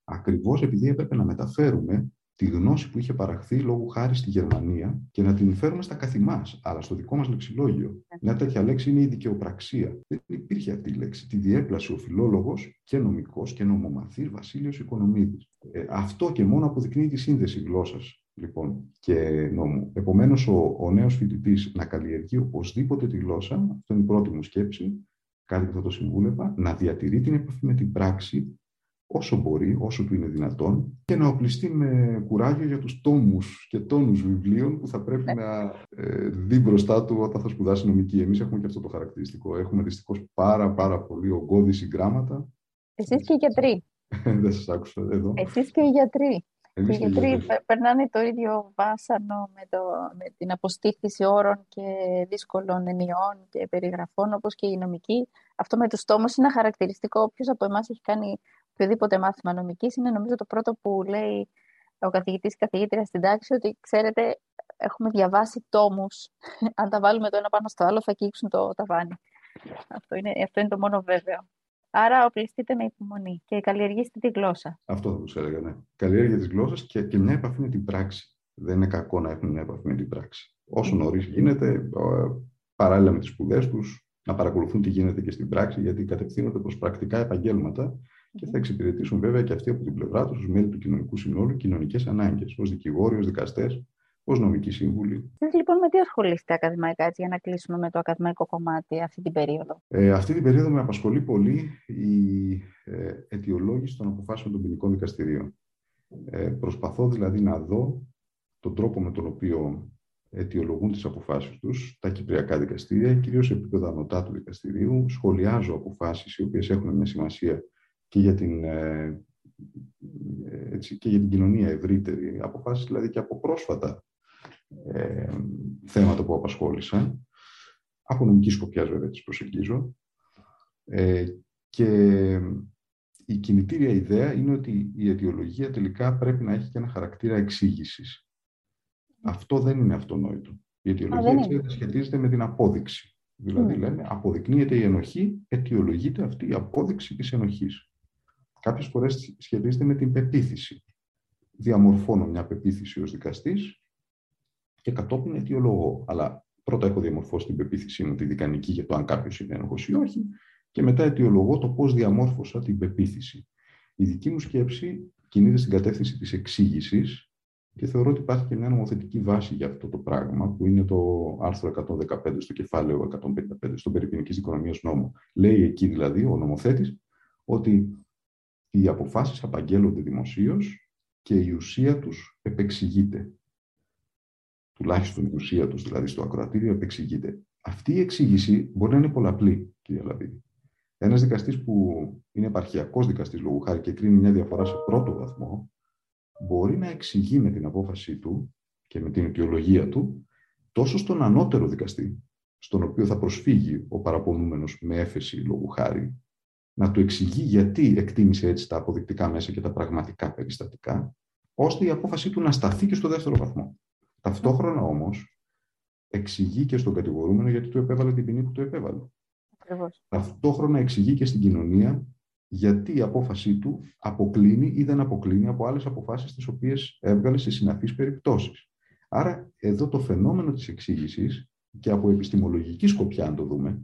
S3: ακριβώς επειδή έπρεπε να μεταφέρουμε τη γνώση που είχε παραχθεί λόγου χάρη στη Γερμανία και να την φέρουμε στα καθημάς, αλλά στο δικό μας λεξιλόγιο. Μια τέτοια λέξη είναι η δικαιοπραξία. Δεν υπήρχε αυτή η λέξη. Τη διέπλασε ο φιλόλογος και νομικός και νομομαθής Βασίλειος Οικονομίδης. Αυτό και μόνο αποδεικνύει τη σύνδεση γλώσσας, λοιπόν, και νόμου. Επομένως, ο νέος φοιτητής να καλλιεργεί οπωσδήποτε τη γλώσσα, αυτό είναι η πρώτη μου σκέψη, κάτι που θα το συμβούλευα, να διατηρεί την επαφή με την πράξη όσο μπορεί, όσο του είναι δυνατόν, και να οπλιστεί με κουράγιο για τους τόμους και τόνους βιβλίων που θα πρέπει να δει μπροστά του όταν θα σπουδάσει νομική. Εμείς έχουμε και αυτό το χαρακτηριστικό. Έχουμε δυστυχώς πάρα πολύ ογκώδη συγγράμματα.
S2: Εσείς και οι γιατροί.
S3: Δεν σας άκουσα εδώ.
S2: Εσείς και οι γιατροί.
S3: Και
S2: οι γιατροί περνάνε το ίδιο βάσανο με την αποστήθηση όρων και δύσκολων ενιών και περιγραφών, όπως και οι νομικοί. Αυτό με τους τόμους είναι χαρακτηριστικό. Όποιος από εμάς έχει κάνει οποιοδήποτε μάθημα νομικής, είναι νομίζω το πρώτο που λέει ο καθηγητής ή καθηγήτρια στην τάξη, ότι ξέρετε, έχουμε διαβάσει τόμους. Αν τα βάλουμε το ένα πάνω στο άλλο, θα αγγίξουν το ταβάνι. Αυτό είναι το μόνο βέβαιο. Άρα οπλιστείτε με υπομονή και καλλιεργήστε τη γλώσσα.
S3: Αυτό θα τους έλεγα, ναι. Καλλιέργεια της γλώσσας και μια επαφή με την πράξη. Δεν είναι κακό να έχουν μια επαφή με την πράξη. Όσο νωρίς γίνεται, παράλληλα με τις σπουδές τους, να παρακολουθούν τι γίνεται και στην πράξη, γιατί κατευθύνονται προς πρακτικά επαγγέλματα και θα εξυπηρετήσουν βέβαια και αυτοί από την πλευρά τους, ως μέλη του κοινωνικού συνόλου, κοινωνικές ανάγκες, ως δικηγόροι, ως δικαστές, ως νομικοί σύμβουλοι.
S2: Εσείς λοιπόν με τι ασχολείστε ακαδημαϊκά, έτσι, για να κλείσουμε με το ακαδημαϊκό κομμάτι αυτή την περίοδο?
S3: Αυτή την περίοδο με απασχολεί πολύ η αιτιολόγηση των αποφάσεων των ποινικών δικαστηρίων. Προσπαθώ δηλαδή να δω τον τρόπο με τον οποίο αιτιολογούν τις αποφάσεις τους τα κυπριακά δικαστήρια, κυρίως σε επίπεδο ανωτάτου δικαστηρίου. Σχολιάζω αποφάσεις οι οποίες έχουν μια σημασία και για την κοινωνία ευρύτερη, αποφάσεις δηλαδή και από πρόσφατα θέματα που απασχόλησαν. Από νομική σκοπιάς βέβαια τις προσεγγίζω. Και η κινητήρια ιδέα είναι ότι η αιτιολογία τελικά πρέπει να έχει και ένα χαρακτήρα εξήγησης. Αυτό δεν είναι αυτονόητο. Η αιτιολογία σχετίζεται με την απόδειξη. Δηλαδή λέμε, αποδεικνύεται η ενοχή, αιτιολογείται αυτή η απόδειξη της ενοχής. Κάποιες φορές σχετίζεται με την πεποίθηση. Διαμορφώνω μια πεποίθηση ως δικαστής και κατόπιν αιτιολογώ. Αλλά πρώτα έχω διαμορφώσει την πεποίθησή μου, τη δικανική, για το αν κάποιος είναι ένοχος ή όχι, και μετά αιτιολογώ το πώς διαμόρφωσα την πεποίθηση. Η δική μου σκέψη κινείται στην κατεύθυνση της εξήγησης και θεωρώ ότι υπάρχει και μια νομοθετική βάση για αυτό το πράγμα, που είναι το άρθρο 115 στο κεφάλαιο 155 στον περί ποινικής δικονομίας νόμου. Λέει εκεί δηλαδή ο νομοθέτης ότι οι αποφάσεις απαγγέλλονται δημοσίως και η ουσία τους επεξηγείται. Τουλάχιστον η ουσία τους, δηλαδή στο ακροατήριο, επεξηγείται. Αυτή η εξήγηση μπορεί να είναι πολλαπλή, κύριε Λαμπίδη. Ένας δικαστής που είναι επαρχιακός δικαστής λόγου χάρη και κρίνει μια διαφορά σε πρώτο βαθμό, μπορεί να εξηγεί με την απόφασή του και με την αιτιολογία του τόσο στον ανώτερο δικαστή, στον οποίο θα προσφύγει ο παραπονούμενος με έφεση λόγου χάρη, να του εξηγεί γιατί εκτίμησε έτσι τα αποδεικτικά μέσα και τα πραγματικά περιστατικά, ώστε η απόφασή του να σταθεί και στο δεύτερο βαθμό. Ταυτόχρονα όμως εξηγεί και στον κατηγορούμενο γιατί του επέβαλε την ποινή που του επέβαλε.
S2: Ακριβώς.
S3: Ταυτόχρονα εξηγεί και στην κοινωνία γιατί η απόφασή του αποκλίνει ή δεν αποκλίνει από άλλες αποφάσεις τις οποίες έβγαλε σε συναφείς περιπτώσεις. Άρα εδώ το φαινόμενο της εξήγησης, και από επιστημολογική σκοπιά αν το δούμε,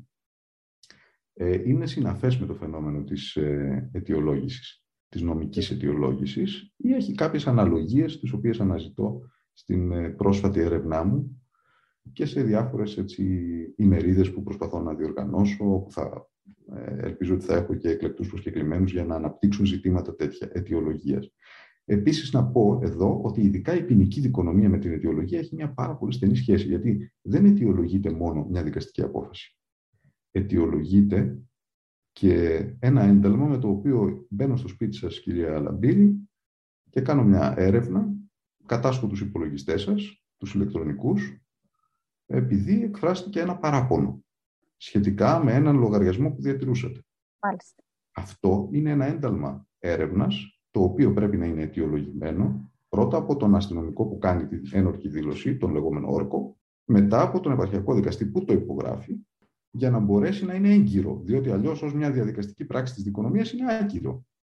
S3: είναι συναφές με το φαινόμενο της αιτιολόγησης, της νομικής αιτιολόγησης, ή έχει κάποιες αναλογίες τις οποίες αναζητώ στην πρόσφατη έρευνά μου και σε διάφορες ημερίδες που προσπαθώ να διοργανώσω, που ελπίζω ότι θα έχω και εκλεκτούς προσκεκλημένους για να αναπτύξουν ζητήματα τέτοια αιτιολογίας. Επίσης, να πω εδώ ότι ειδικά η ποινική δικονομία με την αιτιολογία έχει μια πάρα πολύ στενή σχέση, γιατί δεν αιτιολογείται μόνο μια δικαστική απόφαση. Αιτιολογείται και ένα ένταλμα με το οποίο μπαίνω στο σπίτι σας, κυρία Λαμπύρη, και κάνω μια έρευνα, κατάσχω τους υπολογιστές σας, τους ηλεκτρονικούς, επειδή εκφράστηκε ένα παράπονο σχετικά με έναν λογαριασμό που διατηρούσατε.
S2: Μάλιστα.
S3: Αυτό είναι ένα ένταλμα έρευνας, το οποίο πρέπει να είναι αιτιολογημένο πρώτα από τον αστυνομικό που κάνει την ένορκη δήλωση, τον λεγόμενο όρκο, μετά από τον επαρχιακό δικαστή που το υπογράφει, για να μπορέσει να είναι έγκυρο, διότι αλλιώς ως μια διαδικαστική πράξη της δικονομίας είναι άκυρο.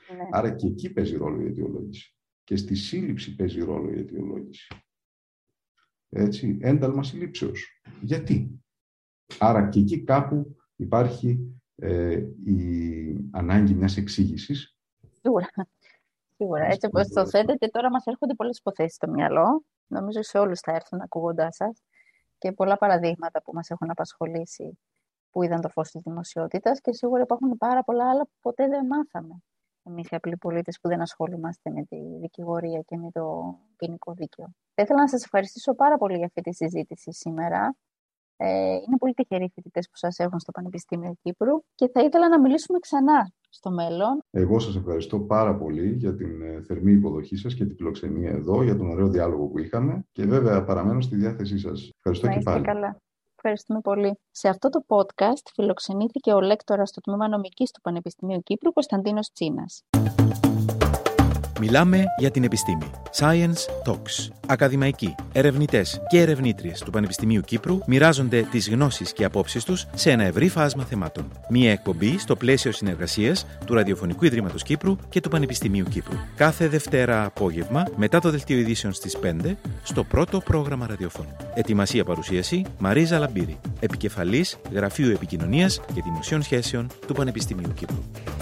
S2: Ναι.
S3: Άρα και εκεί παίζει ρόλο η αιτιολόγηση. Και στη σύλληψη παίζει ρόλο η αιτιολόγηση. Έτσι, ένταλμα συλλήψεως. Γιατί? Άρα και εκεί κάπου υπάρχει η ανάγκη μιας εξήγησης.
S2: Σίγουρα. Έτσι όπως το θέτετε, τώρα μας έρχονται πολλές υποθέσεις στο μυαλό. Νομίζω σε όλους θα έρθουν ακούγοντάς σας. Και πολλά παραδείγματα που μας έχουν απασχολήσει, που είδαν το φως της δημοσιότητας, και σίγουρα υπάρχουν πάρα πολλά άλλα που ποτέ δεν μάθαμε. Εμείς οι απλοί πολίτες που δεν ασχολούμαστε με τη δικηγορία και με το ποινικό δίκαιο. Θα ήθελα να σας ευχαριστήσω πάρα πολύ για αυτή τη συζήτηση σήμερα. Είναι πολύ τυχεροί οι φοιτητές που σας έχουν στο Πανεπιστήμιο Κύπρου και θα ήθελα να μιλήσουμε ξανά στο μέλλον.
S3: Εγώ σας ευχαριστώ πάρα πολύ για την θερμή υποδοχή σας και την φιλοξενία εδώ, για τον ωραίο διάλογο που είχαμε και βέβαια παραμένω στη διάθεσή σας. Ευχαριστώ και πάλι.
S2: Καλά. Ευχαριστούμε πολύ. Σε αυτό το podcast φιλοξενήθηκε ο λέκτορας στο Τμήμα Νομικής του Πανεπιστημίου Κύπρου, Κωνσταντίνος Τσίνας.
S1: Μιλάμε για την επιστήμη. Science Talks. Ακαδημαϊκοί, ερευνητές και ερευνήτριες του Πανεπιστημίου Κύπρου μοιράζονται τις γνώσεις και απόψεις τους σε ένα ευρύ φάσμα θεμάτων. Μία εκπομπή στο πλαίσιο συνεργασίας του Ραδιοφωνικού Ιδρύματος Κύπρου και του Πανεπιστημίου Κύπρου. Κάθε Δευτέρα απόγευμα, μετά το δελτίο ειδήσεων στις 5, στο πρώτο πρόγραμμα ραδιοφώνου. Ετοιμασία παρουσίαση Μαρίζα Λαμπύρη, επικεφαλής Γραφείου Επικοινωνίας και Δημοσίων Σχέσεων του Πανεπιστημίου Κύπρου.